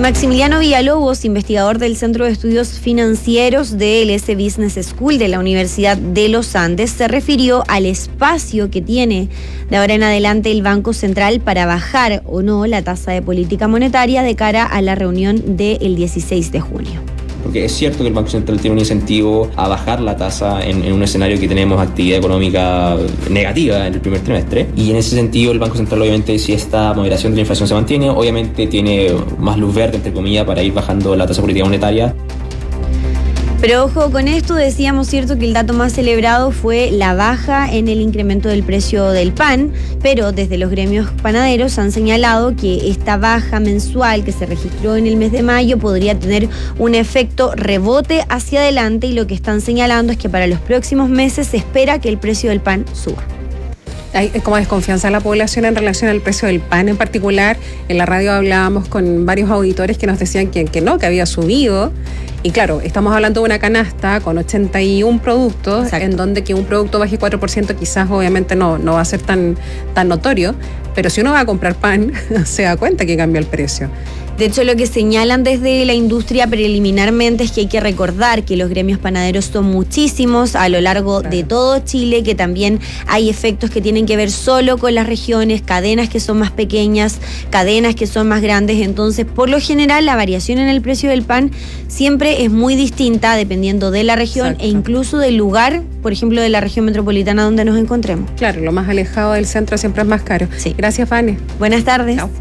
Maximiliano Villalobos, investigador del Centro de Estudios Financieros del S Business School de la Universidad de los Andes, se refirió al espacio que tiene de ahora en adelante el Banco Central para bajar o no la tasa de política monetaria de cara a la reunión del dieciséis de junio. Porque es cierto que el Banco Central tiene un incentivo a bajar la tasa en, en un escenario que tenemos actividad económica negativa en el primer trimestre, y en ese sentido el Banco Central, obviamente, si esta moderación de la inflación se mantiene, obviamente tiene más luz verde, entre comillas, para ir bajando la tasa política monetaria. Pero ojo con esto, decíamos, cierto, que el dato más celebrado fue la baja en el incremento del precio del pan, pero desde los gremios panaderos han señalado que esta baja mensual que se registró en el mes de mayo podría tener un efecto rebote hacia adelante, y lo que están señalando es que para los próximos meses se espera que el precio del pan suba. Hay como desconfianza de la población en relación al precio del pan en particular. En la radio hablábamos con varios auditores que nos decían que, que no, que había subido. Y claro, estamos hablando de una canasta con ochenta y uno productos. Exacto. En donde que un producto baje cuatro por ciento quizás obviamente no, no va a ser tan, tan notorio, pero si uno va a comprar pan se da cuenta que cambia el precio. De hecho, lo que señalan desde la industria preliminarmente es que hay que recordar que los gremios panaderos son muchísimos a lo largo claro. de todo Chile, que también hay efectos que tienen que ver solo con las regiones, cadenas que son más pequeñas, cadenas que son más grandes. Entonces, por lo general, la variación en el precio del pan siempre es muy distinta dependiendo de la región. Exacto. E incluso del lugar, por ejemplo, de la región metropolitana donde nos encontremos. Claro, lo más alejado del centro siempre es más caro. Sí. Gracias, Fanny. Buenas tardes. Chao.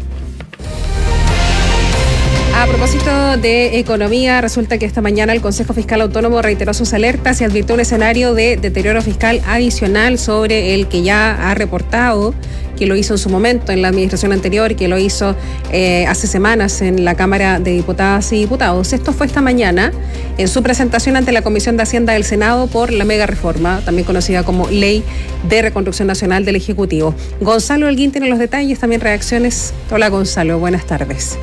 A propósito de economía, resulta que esta mañana el Consejo Fiscal Autónomo reiteró sus alertas y advirtió un escenario de deterioro fiscal adicional sobre el que ya ha reportado, que lo hizo en su momento en la administración anterior y que lo hizo eh, hace semanas en la Cámara de Diputadas y Diputados. Esto fue esta mañana en su presentación ante la Comisión de Hacienda del Senado por la mega reforma, también conocida como Ley de Reconstrucción Nacional del Ejecutivo. Gonzalo Holguín tiene los detalles, también reacciones. Hola, Gonzalo, buenas tardes.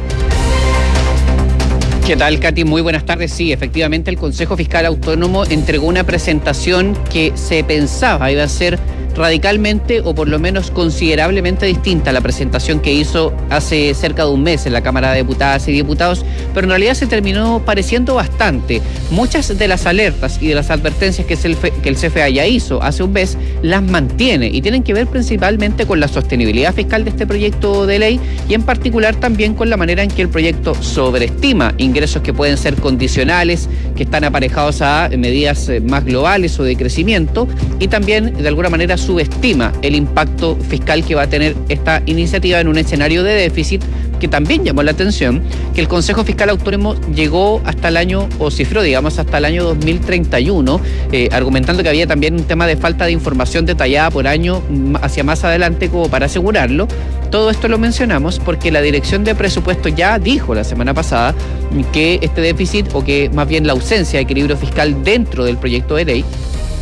¿Qué tal, Katy? Muy buenas tardes. Sí, efectivamente el Consejo Fiscal Autónomo entregó una presentación que se pensaba iba a ser radicalmente o por lo menos considerablemente distinta a la presentación que hizo hace cerca de un mes en la Cámara de Diputadas y Diputados, pero en realidad se terminó pareciendo bastante. Muchas de las alertas y de las advertencias que el C F A ya hizo hace un mes las mantiene y tienen que ver principalmente con la sostenibilidad fiscal de este proyecto de ley y en particular también con la manera en que el proyecto sobreestima ingresos que pueden ser condicionales, que están aparejados a medidas más globales o de crecimiento, y también de alguna manera subestima el impacto fiscal que va a tener esta iniciativa en un escenario de déficit que también llamó la atención, que el Consejo Fiscal Autónomo llegó hasta el año, o cifró, digamos, hasta el año dos mil treinta y uno, eh, argumentando que había también un tema de falta de información detallada por año hacia más adelante como para asegurarlo. Todo esto lo mencionamos porque la Dirección de Presupuesto ya dijo la semana pasada que este déficit, o que más bien la ausencia de equilibrio fiscal dentro del proyecto de ley,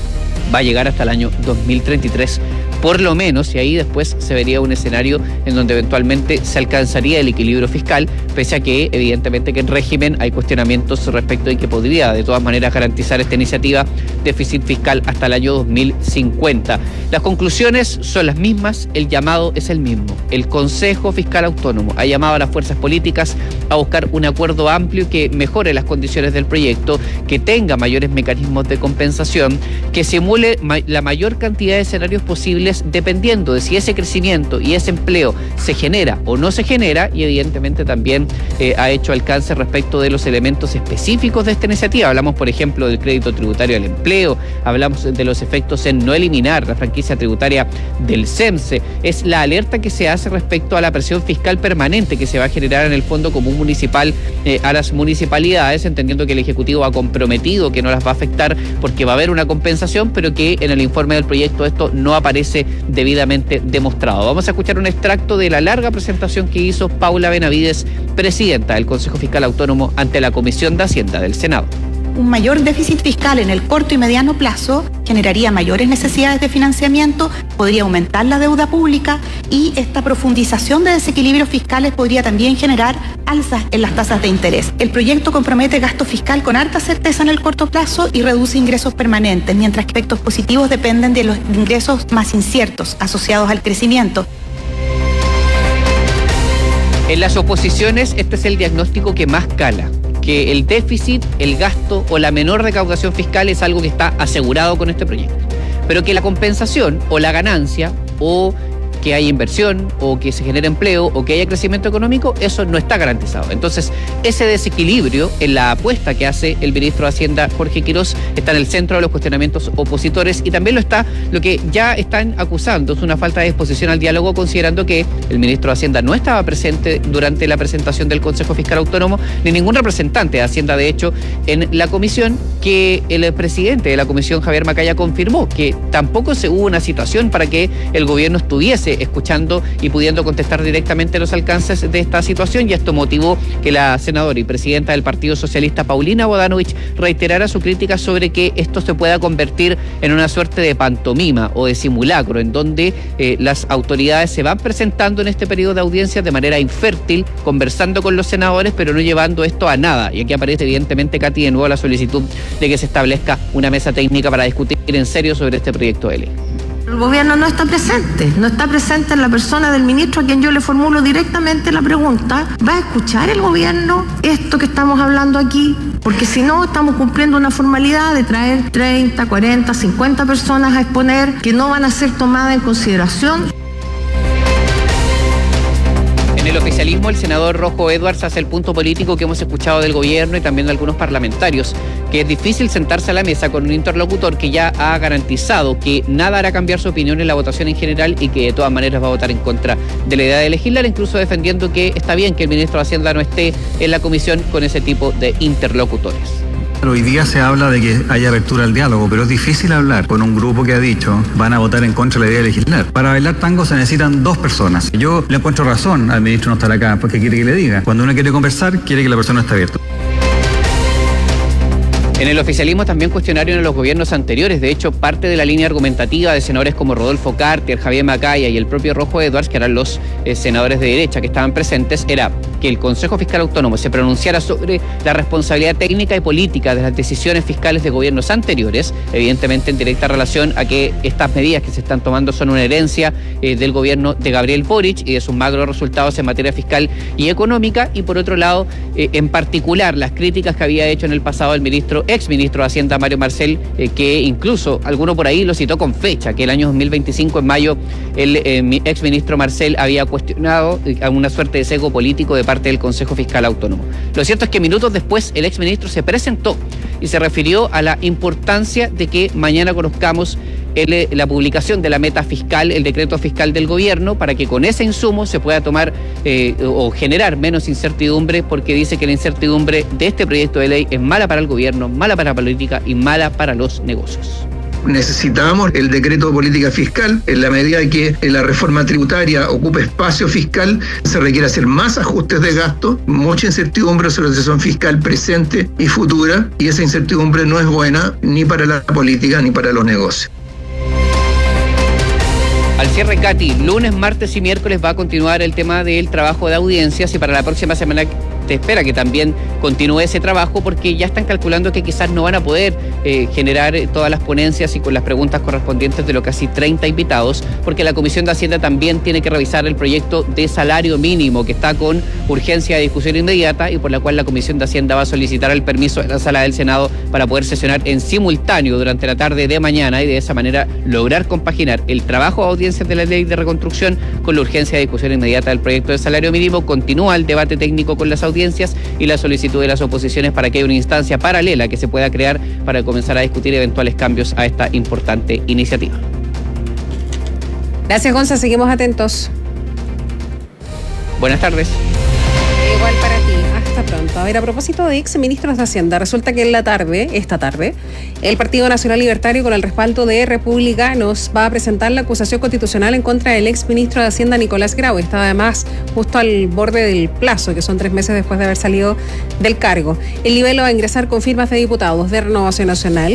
va a llegar hasta el año dos mil treinta y tres por lo menos, y ahí después se vería un escenario en donde eventualmente se alcanzaría el equilibrio fiscal, pese a que evidentemente que en régimen hay cuestionamientos respecto de que podría de todas maneras garantizar esta iniciativa déficit fiscal hasta el año dos mil cincuenta. Las conclusiones son las mismas, el llamado es el mismo. El Consejo Fiscal Autónomo ha llamado a las fuerzas políticas a buscar un acuerdo amplio que mejore las condiciones del proyecto, que tenga mayores mecanismos de compensación, que simule la mayor cantidad de escenarios posibles dependiendo de si ese crecimiento y ese empleo se genera o no se genera, y evidentemente también eh, ha hecho alcance respecto de los elementos específicos de esta iniciativa. Hablamos, por ejemplo, del crédito tributario al empleo, hablamos de los efectos en no eliminar la franquicia tributaria del CEMSE, es la alerta que se hace respecto a la presión fiscal permanente que se va a generar en el Fondo Común Municipal eh, a las municipalidades, entendiendo que el Ejecutivo ha comprometido que no las va a afectar porque va a haber una compensación, pero que en el informe del proyecto esto no aparece debidamente demostrado. Vamos a escuchar un extracto de la larga presentación que hizo Paula Benavides, presidenta del Consejo Fiscal Autónomo, ante la Comisión de Hacienda del Senado. Un mayor déficit fiscal en el corto y mediano plazo generaría mayores necesidades de financiamiento, podría aumentar la deuda pública, y esta profundización de desequilibrios fiscales podría también generar alzas en las tasas de interés. El proyecto compromete gasto fiscal con harta certeza en el corto plazo y reduce ingresos permanentes, mientras que efectos positivos dependen de los ingresos más inciertos asociados al crecimiento. En las oposiciones, este es el diagnóstico que más cala, que el déficit, el gasto o la menor recaudación fiscal es algo que está asegurado con este proyecto, pero que la compensación o la ganancia o que haya inversión o que se genere empleo o que haya crecimiento económico, eso no está garantizado. Entonces, ese desequilibrio en la apuesta que hace el ministro de Hacienda, Jorge Quirós, está en el centro de los cuestionamientos opositores y también lo está lo que ya están acusando, es una falta de disposición al diálogo, considerando que el ministro de Hacienda no estaba presente durante la presentación del Consejo Fiscal Autónomo, ni ningún representante de Hacienda, de hecho, en la comisión, que el presidente de la comisión, Javier Macaya, confirmó que tampoco se hubo una situación para que el gobierno estuviese escuchando y pudiendo contestar directamente los alcances de esta situación, y esto motivó que la senadora y presidenta del Partido Socialista, Paulina Bodanovich, reiterara su crítica sobre que esto se pueda convertir en una suerte de pantomima o de simulacro, en donde eh, las autoridades se van presentando en este periodo de audiencias de manera infértil, conversando con los senadores, pero no llevando esto a nada. Y aquí aparece evidentemente, Katy, de nuevo la solicitud de que se establezca una mesa técnica para discutir en serio sobre este proyecto de ley. El gobierno no está presente, no está presente en la persona del ministro a quien yo le formulo directamente la pregunta. ¿Va a escuchar el gobierno esto que estamos hablando aquí? Porque si no, estamos cumpliendo una formalidad de traer treinta, cuarenta, cincuenta personas a exponer que no van a ser tomadas en consideración. En el oficialismo, el senador Rojo Edwards hace el punto político que hemos escuchado del gobierno y también de algunos parlamentarios, que es difícil sentarse a la mesa con un interlocutor que ya ha garantizado que nada hará cambiar su opinión en la votación en general y que de todas maneras va a votar en contra de la idea de legislar, incluso defendiendo que está bien que el ministro de Hacienda no esté en la comisión con ese tipo de interlocutores. Hoy día se habla de que hay apertura al diálogo, pero es difícil hablar con un grupo que ha dicho van a votar en contra de la idea de legislar. Para bailar tango se necesitan dos personas. Yo le encuentro razón al ministro no estar acá porque quiere que le diga. Cuando uno quiere conversar, quiere que la persona esté abierta. En el oficialismo también cuestionaron en los gobiernos anteriores. De hecho, parte de la línea argumentativa de senadores como Rodolfo Carter, Javier Macaya y el propio Rojo Edwards, que eran los eh, senadores de derecha que estaban presentes, era que el Consejo Fiscal Autónomo se pronunciara sobre la responsabilidad técnica y política de las decisiones fiscales de gobiernos anteriores, evidentemente en directa relación a que estas medidas que se están tomando son una herencia eh, del gobierno de Gabriel Boric y de sus magros resultados en materia fiscal y económica, y por otro lado, eh, en particular, las críticas que había hecho en el pasado el ministro ex ministro de Hacienda, Mario Marcel, eh, que incluso alguno por ahí lo citó con fecha, que el año dos mil veinticinco, en mayo, el eh, ex ministro Marcel había cuestionado eh, una suerte de sesgo político de parte del Consejo Fiscal Autónomo. Lo cierto es que minutos después el ex ministro se presentó y se refirió a la importancia de que mañana conozcamos el, la publicación de la meta fiscal, el decreto fiscal del gobierno, para que con ese insumo se pueda tomar eh, o generar menos incertidumbre, porque dice que la incertidumbre de este proyecto de ley es mala para el gobierno, mala para la política y mala para los negocios. Necesitamos el decreto de política fiscal. En la medida que la reforma tributaria ocupe espacio fiscal, se requiere hacer más ajustes de gasto, mucha incertidumbre sobre la situación fiscal presente y futura, y esa incertidumbre no es buena ni para la política ni para los negocios. Al cierre, Katy, lunes, martes y miércoles va a continuar el tema del trabajo de audiencias, y para la próxima semana se espera que también continúe ese trabajo, porque ya están calculando que quizás no van a poder eh, generar todas las ponencias y con las preguntas correspondientes de los casi treinta invitados, porque la Comisión de Hacienda también tiene que revisar el proyecto de salario mínimo que está con urgencia de discusión inmediata y por la cual la Comisión de Hacienda va a solicitar el permiso de la Sala del Senado para poder sesionar en simultáneo durante la tarde de mañana y de esa manera lograr compaginar el trabajo de audiencias de la Ley de Reconstrucción con la urgencia de discusión inmediata del proyecto de salario mínimo. Continúa el debate técnico con las audiencias y la solicitud de las oposiciones para que haya una instancia paralela que se pueda crear para comenzar a discutir eventuales cambios a esta importante iniciativa. Gracias, Gonza. Seguimos atentos. Buenas tardes. Igual para ti. Hasta pronto. A ver, a propósito de ex ministros de Hacienda, resulta que en la tarde, esta tarde, el Partido Nacional Libertario, con el respaldo de Republicanos, va a presentar la acusación constitucional en contra del ex ministro de Hacienda, Nicolás Grau. Está además justo al borde del plazo, que son tres meses después de haber salido del cargo. El nivel va a ingresar con firmas de diputados de Renovación Nacional,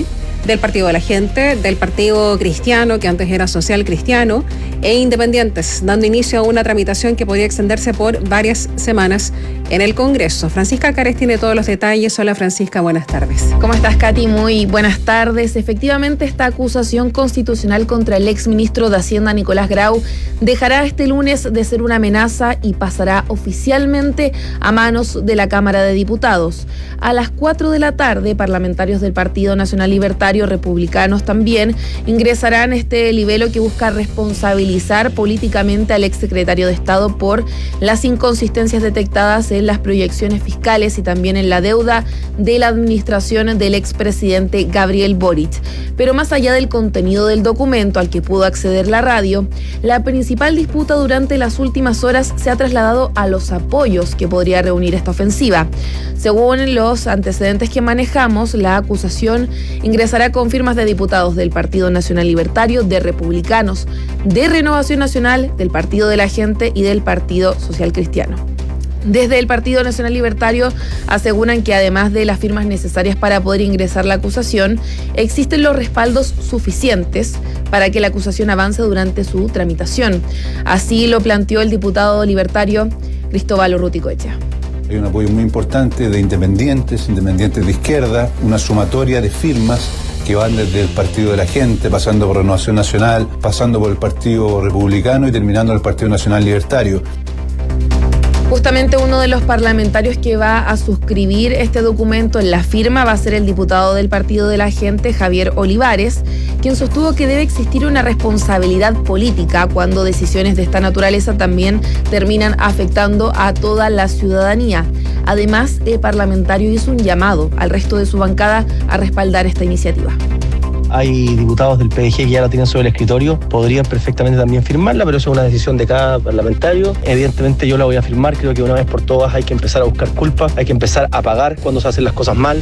del Partido de la Gente, del Partido Cristiano, que antes era Social Cristiano, e independientes, dando inicio a una tramitación que podría extenderse por varias semanas en el Congreso. Francisca Cares tiene todos los detalles. Hola Francisca, buenas tardes. ¿Cómo estás, Katy? Muy buenas tardes. Efectivamente, esta acusación constitucional contra el exministro de Hacienda, Nicolás Grau, dejará este lunes de ser una amenaza y pasará oficialmente a manos de la Cámara de Diputados. A las cuatro de la tarde, parlamentarios del Partido Nacional Libertario, republicanos también, ingresarán este libelo que busca responsabilizar políticamente al exsecretario de Estado por las inconsistencias detectadas en las proyecciones fiscales y también en la deuda de la administración del expresidente Gabriel Boric. Pero más allá del contenido del documento al que pudo acceder la radio, la principal disputa durante las últimas horas se ha trasladado a los apoyos que podría reunir esta ofensiva. Según los antecedentes que manejamos, la acusación ingresará con firmas de diputados del Partido Nacional Libertario, de Republicanos, de Renovación Nacional, del Partido de la Gente y del Partido Social Cristiano. Desde el Partido Nacional Libertario aseguran que además de las firmas necesarias para poder ingresar la acusación, existen los respaldos suficientes para que la acusación avance durante su tramitación. Así lo planteó el diputado libertario Cristóbal Urruticoechea. Hay un apoyo muy importante de independientes, independientes de izquierda, una sumatoria de firmas que van desde el Partido de la Gente, pasando por Renovación Nacional, pasando por el Partido Republicano y terminando en el Partido Nacional Libertario. Justamente uno de los parlamentarios que va a suscribir este documento en la firma va a ser el diputado del Partido de la Gente, Javier Olivares, quien sostuvo que debe existir una responsabilidad política cuando decisiones de esta naturaleza también terminan afectando a toda la ciudadanía. Además, el parlamentario hizo un llamado al resto de su bancada a respaldar esta iniciativa. Hay diputados del P D G que ya la tienen sobre el escritorio, podrían perfectamente también firmarla, pero eso es una decisión de cada parlamentario. Evidentemente yo la voy a firmar, creo que una vez por todas hay que empezar a buscar culpas, hay que empezar a pagar cuando se hacen las cosas mal.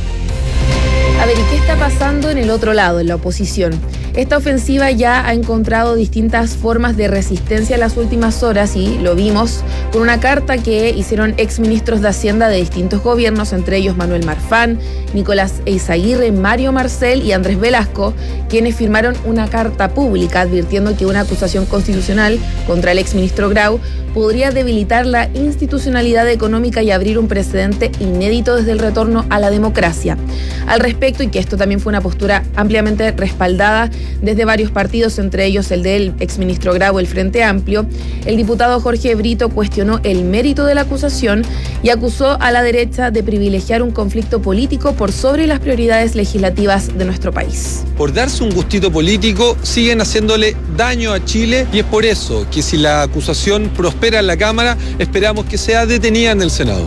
A ver, ¿y qué está pasando en el otro lado, en la oposición? Esta ofensiva ya ha encontrado distintas formas de resistencia en las últimas horas y lo vimos con una carta que hicieron exministros de Hacienda de distintos gobiernos, entre ellos Manuel Marfán, Nicolás Eizaguirre, Mario Marcel y Andrés Velasco, quienes firmaron una carta pública advirtiendo que una acusación constitucional contra el exministro Grau podría debilitar la institucionalidad económica y abrir un precedente inédito desde el retorno a la democracia. Al respecto, y que esto también fue una postura ampliamente respaldada desde varios partidos, entre ellos el del exministro Grau, el Frente Amplio, el diputado Jorge Brito cuestionó el mérito de la acusación y acusó a la derecha de privilegiar un conflicto político por sobre las prioridades legislativas de nuestro país. Por darse un gustito político, siguen haciéndole daño a Chile y es por eso que si la acusación prospera en la Cámara, esperamos que sea detenida en el Senado.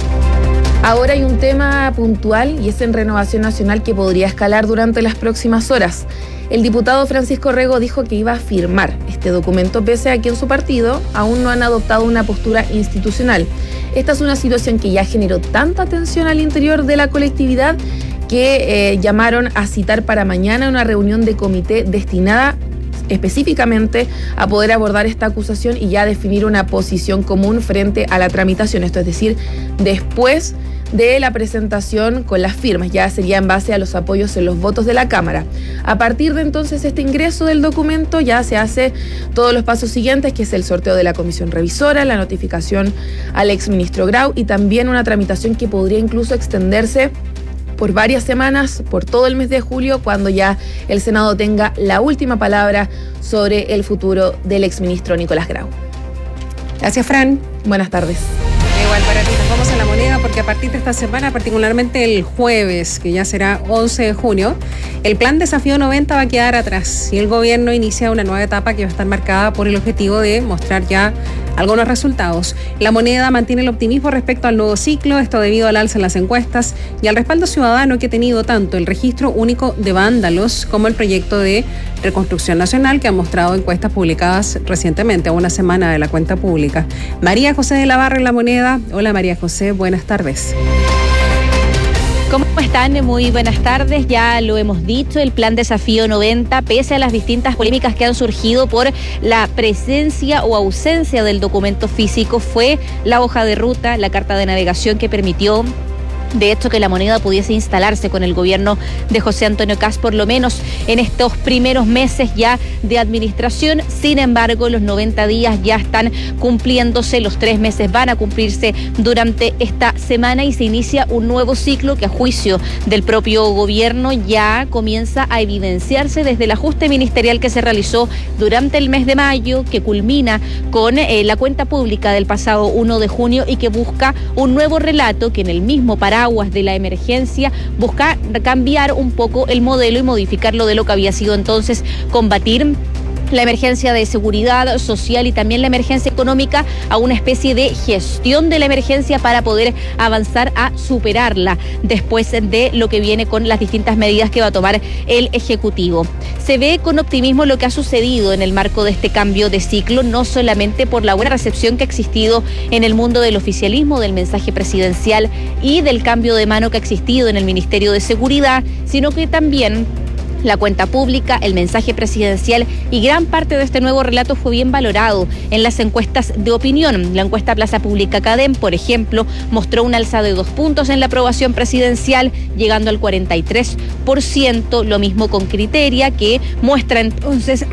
Ahora hay un tema puntual y es en Renovación Nacional que podría escalar durante las próximas horas. El diputado Francisco Rego dijo que iba a firmar este documento pese a que en su partido aún no han adoptado una postura institucional. Esta es una situación que ya generó tanta tensión al interior de la colectividad que eh, llamaron a citar para mañana una reunión de comité destinada específicamente a poder abordar esta acusación y ya definir una posición común frente a la tramitación. Esto es decir, después de la presentación con las firmas, ya sería en base a los apoyos en los votos de la Cámara. A partir de entonces este ingreso del documento ya se hace todos los pasos siguientes, que es el sorteo de la comisión revisora, la notificación al exministro Grau y también una tramitación que podría incluso extenderse por varias semanas, por todo el mes de julio, cuando ya el Senado tenga la última palabra sobre el futuro del exministro Nicolás Grau. Gracias, Fran. Buenas tardes. Igual para ti, nos vamos a la moneda porque a partir de esta semana, particularmente el jueves, que ya será once de junio, el plan Desafío noventa va a quedar atrás y el gobierno inicia una nueva etapa que va a estar marcada por el objetivo de mostrar ya algunos resultados. La moneda mantiene el optimismo respecto al nuevo ciclo, esto debido al alza en las encuestas y al respaldo ciudadano que ha tenido tanto el registro único de vándalos como el proyecto de reconstrucción nacional que han mostrado encuestas publicadas recientemente, a una semana de la cuenta pública. María José de la Barra en la moneda. Hola María José, buenas tardes. ¿Cómo están? Muy buenas tardes. Ya lo hemos dicho, el plan Desafío noventa, pese a las distintas polémicas que han surgido por la presencia o ausencia del documento físico, fue la hoja de ruta, la carta de navegación que permitió de hecho, que la moneda pudiese instalarse con el gobierno de José Antonio Kast, por lo menos en estos primeros meses ya de administración. Sin embargo, los noventa días ya están cumpliéndose, los tres meses van a cumplirse durante esta semana y se inicia un nuevo ciclo que, a juicio del propio gobierno, ya comienza a evidenciarse desde el ajuste ministerial que se realizó durante el mes de mayo, que culmina con eh, la cuenta pública del pasado uno de junio y que busca un nuevo relato que, en el mismo paraguas de la emergencia, busca cambiar un poco el modelo y modificarlo de lo que había sido entonces combatir la emergencia de seguridad social y también la emergencia económica a una especie de gestión de la emergencia para poder avanzar a superarla después de lo que viene con las distintas medidas que va a tomar el Ejecutivo. Se ve con optimismo lo que ha sucedido en el marco de este cambio de ciclo, no solamente por la buena recepción que ha existido en el mundo del oficialismo, del mensaje presidencial y del cambio de mano que ha existido en el Ministerio de Seguridad, sino que también la cuenta pública, el mensaje presidencial y gran parte de este nuevo relato fue bien valorado en las encuestas de opinión. La encuesta Plaza Pública Cadem, por ejemplo, mostró un alza de dos puntos en la aprobación presidencial, llegando al cuarenta y tres por ciento, lo mismo con Criteria, que muestra entonces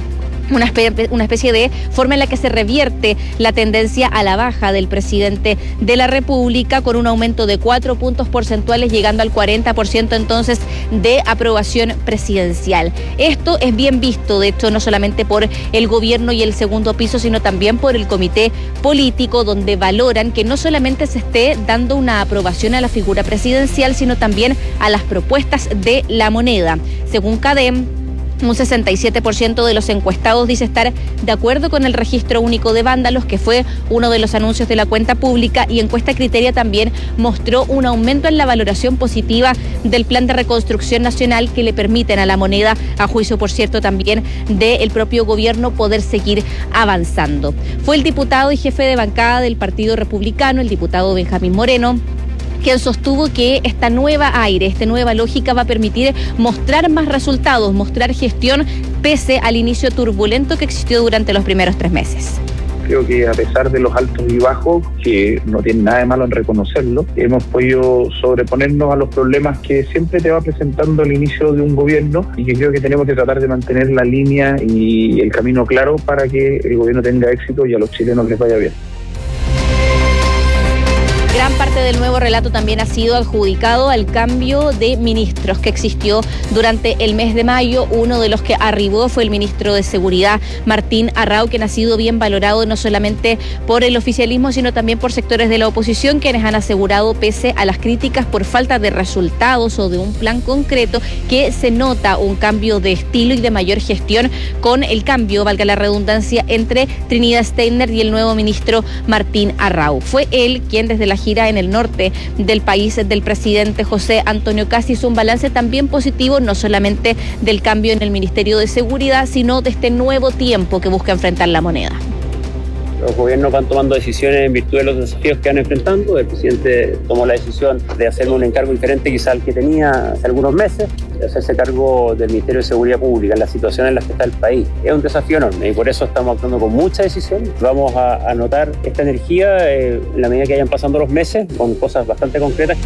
Una especie, una especie de forma en la que se revierte la tendencia a la baja del presidente de la República, con un aumento de cuatro puntos porcentuales, llegando al cuarenta por ciento entonces de aprobación presidencial. Esto es bien visto, de hecho, no solamente por el gobierno y el segundo piso, sino también por el comité político, donde valoran que no solamente se esté dando una aprobación a la figura presidencial, sino también a las propuestas de la moneda. Según Cadem, un sesenta y siete por ciento de los encuestados dice estar de acuerdo con el registro único de vándalos, que fue uno de los anuncios de la cuenta pública, y encuesta Criteria también mostró un aumento en la valoración positiva del plan de reconstrucción nacional, que le permiten a la moneda, a juicio por cierto también del propio gobierno, poder seguir avanzando. Fue el diputado y jefe de bancada del Partido Republicano, el diputado Benjamín Moreno, quien sostuvo que esta nueva aire, esta nueva lógica va a permitir mostrar más resultados, mostrar gestión, pese al inicio turbulento que existió durante los primeros tres meses. Creo que a pesar de los altos y bajos, que no tiene nada de malo en reconocerlo, hemos podido sobreponernos a los problemas que siempre te va presentando el inicio de un gobierno, y que creo que tenemos que tratar de mantener la línea y el camino claro para que el gobierno tenga éxito y a los chilenos les vaya bien. Gran parte del nuevo relato también ha sido adjudicado al cambio de ministros que existió durante el mes de mayo. Uno de los que arribó fue el ministro de Seguridad, Martín Arrau, quien ha sido bien valorado no solamente por el oficialismo, sino también por sectores de la oposición, quienes han asegurado, pese a las críticas por falta de resultados o de un plan concreto, que se nota un cambio de estilo y de mayor gestión con el cambio, valga la redundancia, entre Trinidad Steiner y el nuevo ministro Martín Arrau. Fue él quien, desde la gira en el norte del país del presidente José Antonio Kast, hizo un balance también positivo, no solamente del cambio en el Ministerio de Seguridad, sino de este nuevo tiempo que busca enfrentar la moneda. Los gobiernos van tomando decisiones en virtud de los desafíos que van enfrentando. El presidente tomó la decisión de hacerme un encargo diferente quizá al que tenía hace algunos meses, de hacerse cargo del Ministerio de Seguridad Pública en la situación en la que está el país. Es un desafío enorme y por eso estamos actuando con mucha decisión. Vamos a, a notar esta energía eh, en la medida que vayan pasando los meses, con cosas bastante concretas.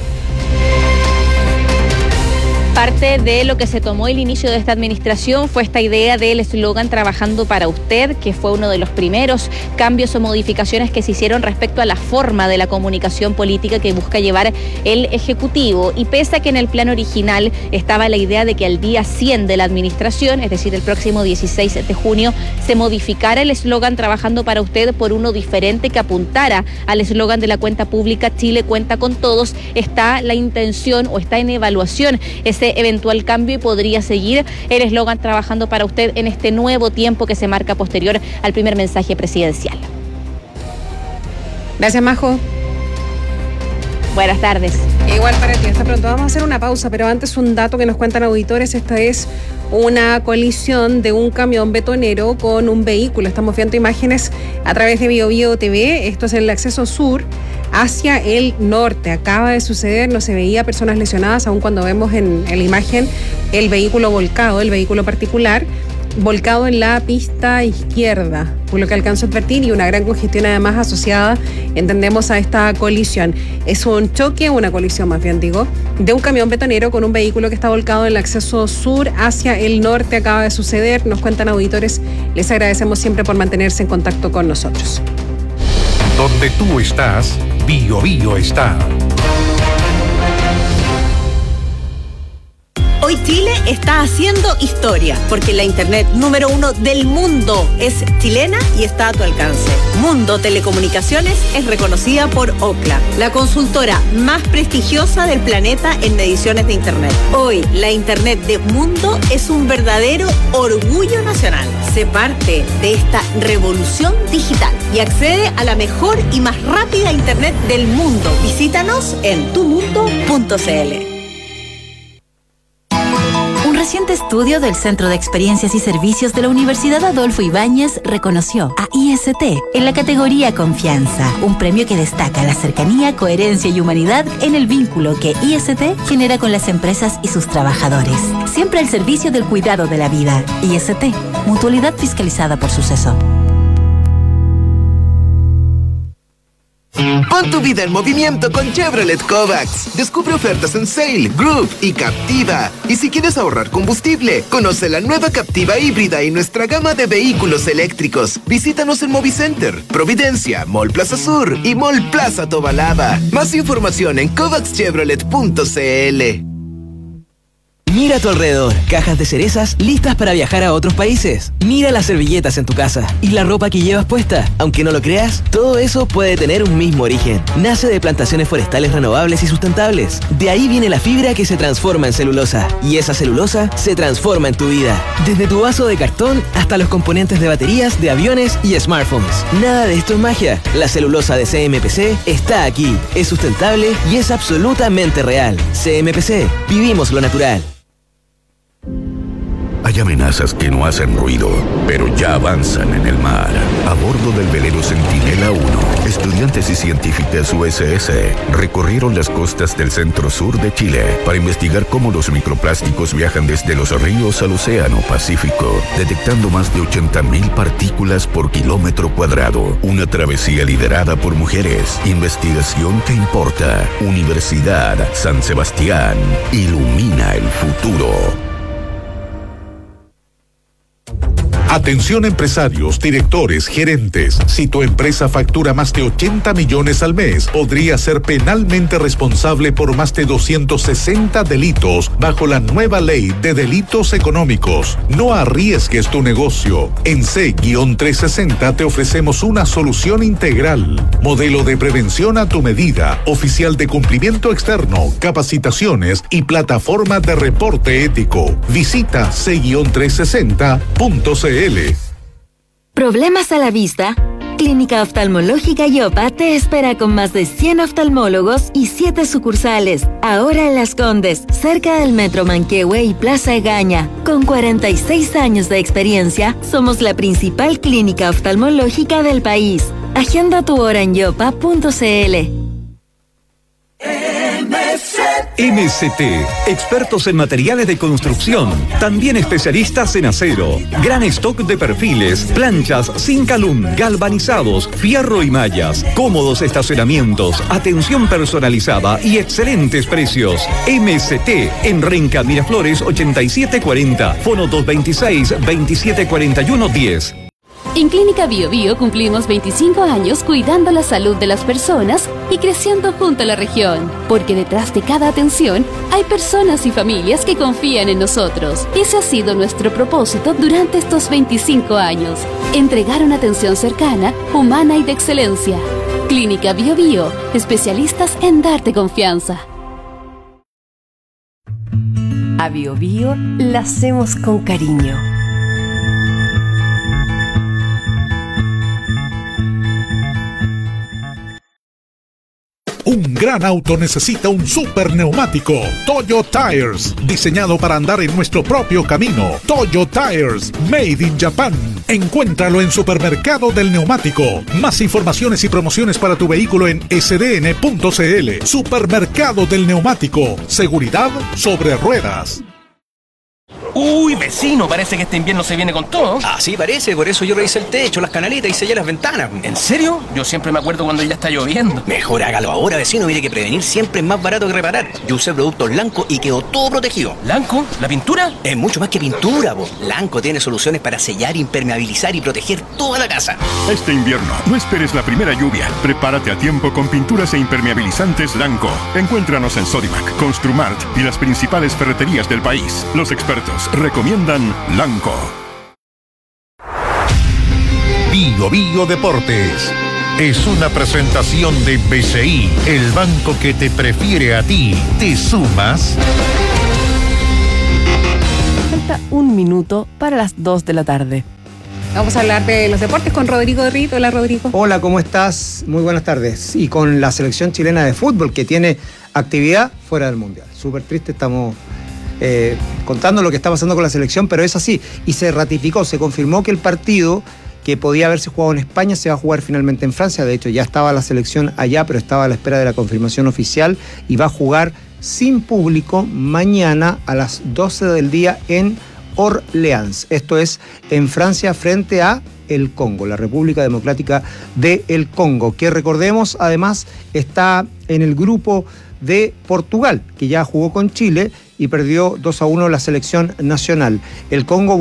Parte de lo que se tomó el inicio de esta administración fue esta idea del eslogan "Trabajando para usted", que fue uno de los primeros cambios o modificaciones que se hicieron respecto a la forma de la comunicación política que busca llevar el Ejecutivo. Y pese a que en el plan original estaba la idea de que al día cien de la administración, es decir, el próximo dieciséis de junio, se modificara el eslogan "Trabajando para usted" por uno diferente que apuntara al eslogan de la cuenta pública "Chile cuenta con todos", está la intención o está en evaluación ese eventual cambio y podría seguir el eslogan "Trabajando para usted" en este nuevo tiempo que se marca posterior al primer mensaje presidencial. Gracias, Majo. Buenas tardes. Igual para ti, hasta pronto. Vamos a hacer una pausa, pero antes un dato que nos cuentan auditores. Esta es una colisión de un camión betonero con un vehículo. Estamos viendo imágenes a través de Bio Bio T V. Esto es el acceso sur hacia el norte. Acaba de suceder, no se veía personas lesionadas, aun cuando vemos en, en la imagen el vehículo volcado, el vehículo particular. volcado en la pista izquierda, por lo que alcanzó a advertir, y una gran congestión además asociada, entendemos, a esta colisión. Es un choque, una colisión más bien digo, de un camión betonero con un vehículo que está volcado en el acceso sur hacia el norte. Acaba de suceder, nos cuentan auditores. Les agradecemos siempre por mantenerse en contacto con nosotros. Donde tú estás, Bio Bio está. Hoy Chile está haciendo historia, porque la internet número uno del mundo es chilena y está a tu alcance. Mundo Telecomunicaciones es reconocida por Ookla, la consultora más prestigiosa del planeta en mediciones de internet. Hoy, la internet de Mundo es un verdadero orgullo nacional. Sé parte de esta revolución digital y accede a la mejor y más rápida internet del mundo. Visítanos en tu mundo punto c l. Un reciente estudio del Centro de Experiencias y Servicios de la Universidad Adolfo Ibáñez reconoció a I S T en la categoría Confianza, un premio que destaca la cercanía, coherencia y humanidad en el vínculo que I S T genera con las empresas y sus trabajadores. Siempre al servicio del cuidado de la vida. I S T, mutualidad fiscalizada por Suceso. Pon tu vida en movimiento con Chevrolet Kovacs. Descubre ofertas en Sail, Groove y Captiva. Y si quieres ahorrar combustible, conoce la nueva Captiva híbrida y nuestra gama de vehículos eléctricos. Visítanos en Movicenter, Providencia, Mall Plaza Sur y Mall Plaza Tobalaba. Más información en kovacs chevrolet punto c l. Mira a tu alrededor, cajas de cerezas listas para viajar a otros países. Mira las servilletas en tu casa y la ropa que llevas puesta. Aunque no lo creas, todo eso puede tener un mismo origen. Nace de plantaciones forestales renovables y sustentables. De ahí viene la fibra que se transforma en celulosa. Y esa celulosa se transforma en tu vida. Desde tu vaso de cartón hasta los componentes de baterías, de aviones y smartphones. Nada de esto es magia. La celulosa de C M P C está aquí. Es sustentable y es absolutamente real. C M P C. Vivimos lo natural. Hay amenazas que no hacen ruido, pero ya avanzan en el mar. A bordo del velero Centinela uno, estudiantes y científicas U S S recorrieron las costas del centro-sur de Chile para investigar cómo los microplásticos viajan desde los ríos al océano Pacífico, detectando más de ochenta mil partículas por kilómetro cuadrado. Una travesía liderada por mujeres. Investigación que importa. Universidad San Sebastián. Ilumina el futuro. Atención empresarios, directores, gerentes. Si tu empresa factura más de ochenta millones al mes, podría ser penalmente responsable por más de doscientos sesenta delitos bajo la nueva ley de delitos económicos. No arriesgues tu negocio. En C trescientos sesenta te ofrecemos una solución integral. Modelo de prevención a tu medida, oficial de cumplimiento externo, capacitaciones y plataforma de reporte ético. Visita C trescientos sesenta punto c l. ¿Problemas a la vista? Clínica Oftalmológica Yopa te espera con más de cien oftalmólogos y siete sucursales. Ahora en Las Condes, cerca del Metro Manquehue y Plaza Egaña. Con cuarenta y seis años de experiencia, somos la principal clínica oftalmológica del país. Agenda tu hora en yopa punto c l. M S T, expertos en materiales de construcción, también especialistas en acero. Gran stock de perfiles, planchas, zinc alum, galvanizados, fierro y mallas, cómodos estacionamientos, atención personalizada y excelentes precios. M S T, en Renca Miraflores ochenta y siete cuarenta, fono dos veintiséis, veintisiete cuarenta y uno diez. En Clínica Bio Bio cumplimos veinticinco años cuidando la salud de las personas y creciendo junto a la región. Porque detrás de cada atención hay personas y familias que confían en nosotros. Ese ha sido nuestro propósito durante estos veinticinco años. Entregar una atención cercana, humana y de excelencia. Clínica Bio Bio, especialistas en darte confianza. A Bio Bio la hacemos con cariño. Un gran auto necesita un super neumático. Toyo Tires, diseñado para andar en nuestro propio camino. Toyo Tires, made in Japan. Encuéntralo en Supermercado del Neumático. Más informaciones y promociones para tu vehículo en s d n punto c l. Supermercado del Neumático. Seguridad sobre ruedas. Uy, vecino, parece que este invierno se viene con todo. Ah, sí, parece. Por eso yo revisé el techo, las canaletas y sellé las ventanas. ¿En serio? Yo siempre me acuerdo cuando ya está lloviendo. Mejor hágalo ahora, vecino. Mire que prevenir siempre es más barato que reparar. Yo usé productos Lanco y quedó todo protegido. ¿Lanco? ¿La pintura? Es mucho más que pintura, po. Lanco tiene soluciones para sellar, impermeabilizar y proteger toda la casa. Este invierno, no esperes la primera lluvia. Prepárate a tiempo con pinturas e impermeabilizantes Lanco. Encuéntranos en Sodimac, Construmart y las principales ferreterías del país. Los expertos recomiendan Lanco. Bio Bio Deportes es una presentación de B C I, el banco que te prefiere a ti. ¿Te sumas? Falta un minuto para las dos de la tarde. Vamos a hablar de los deportes con Rodrigo de Rito. Hola, Rodrigo. Hola, ¿cómo estás? Muy buenas tardes. Y con la selección chilena de fútbol que tiene actividad fuera del Mundial. Súper triste, estamos eh, contando lo que está pasando con la selección, pero es así. Y se ratificó, se confirmó que el partido que podía haberse jugado en España se va a jugar finalmente en Francia. De hecho, ya estaba la selección allá, pero estaba a la espera de la confirmación oficial y va a jugar sin público mañana a las doce del día en Orleans. Esto es en Francia frente a el Congo, la República Democrática del Congo, que recordemos además está en el grupo de Portugal, que ya jugó con Chile y perdió dos a uno la selección nacional. El Congo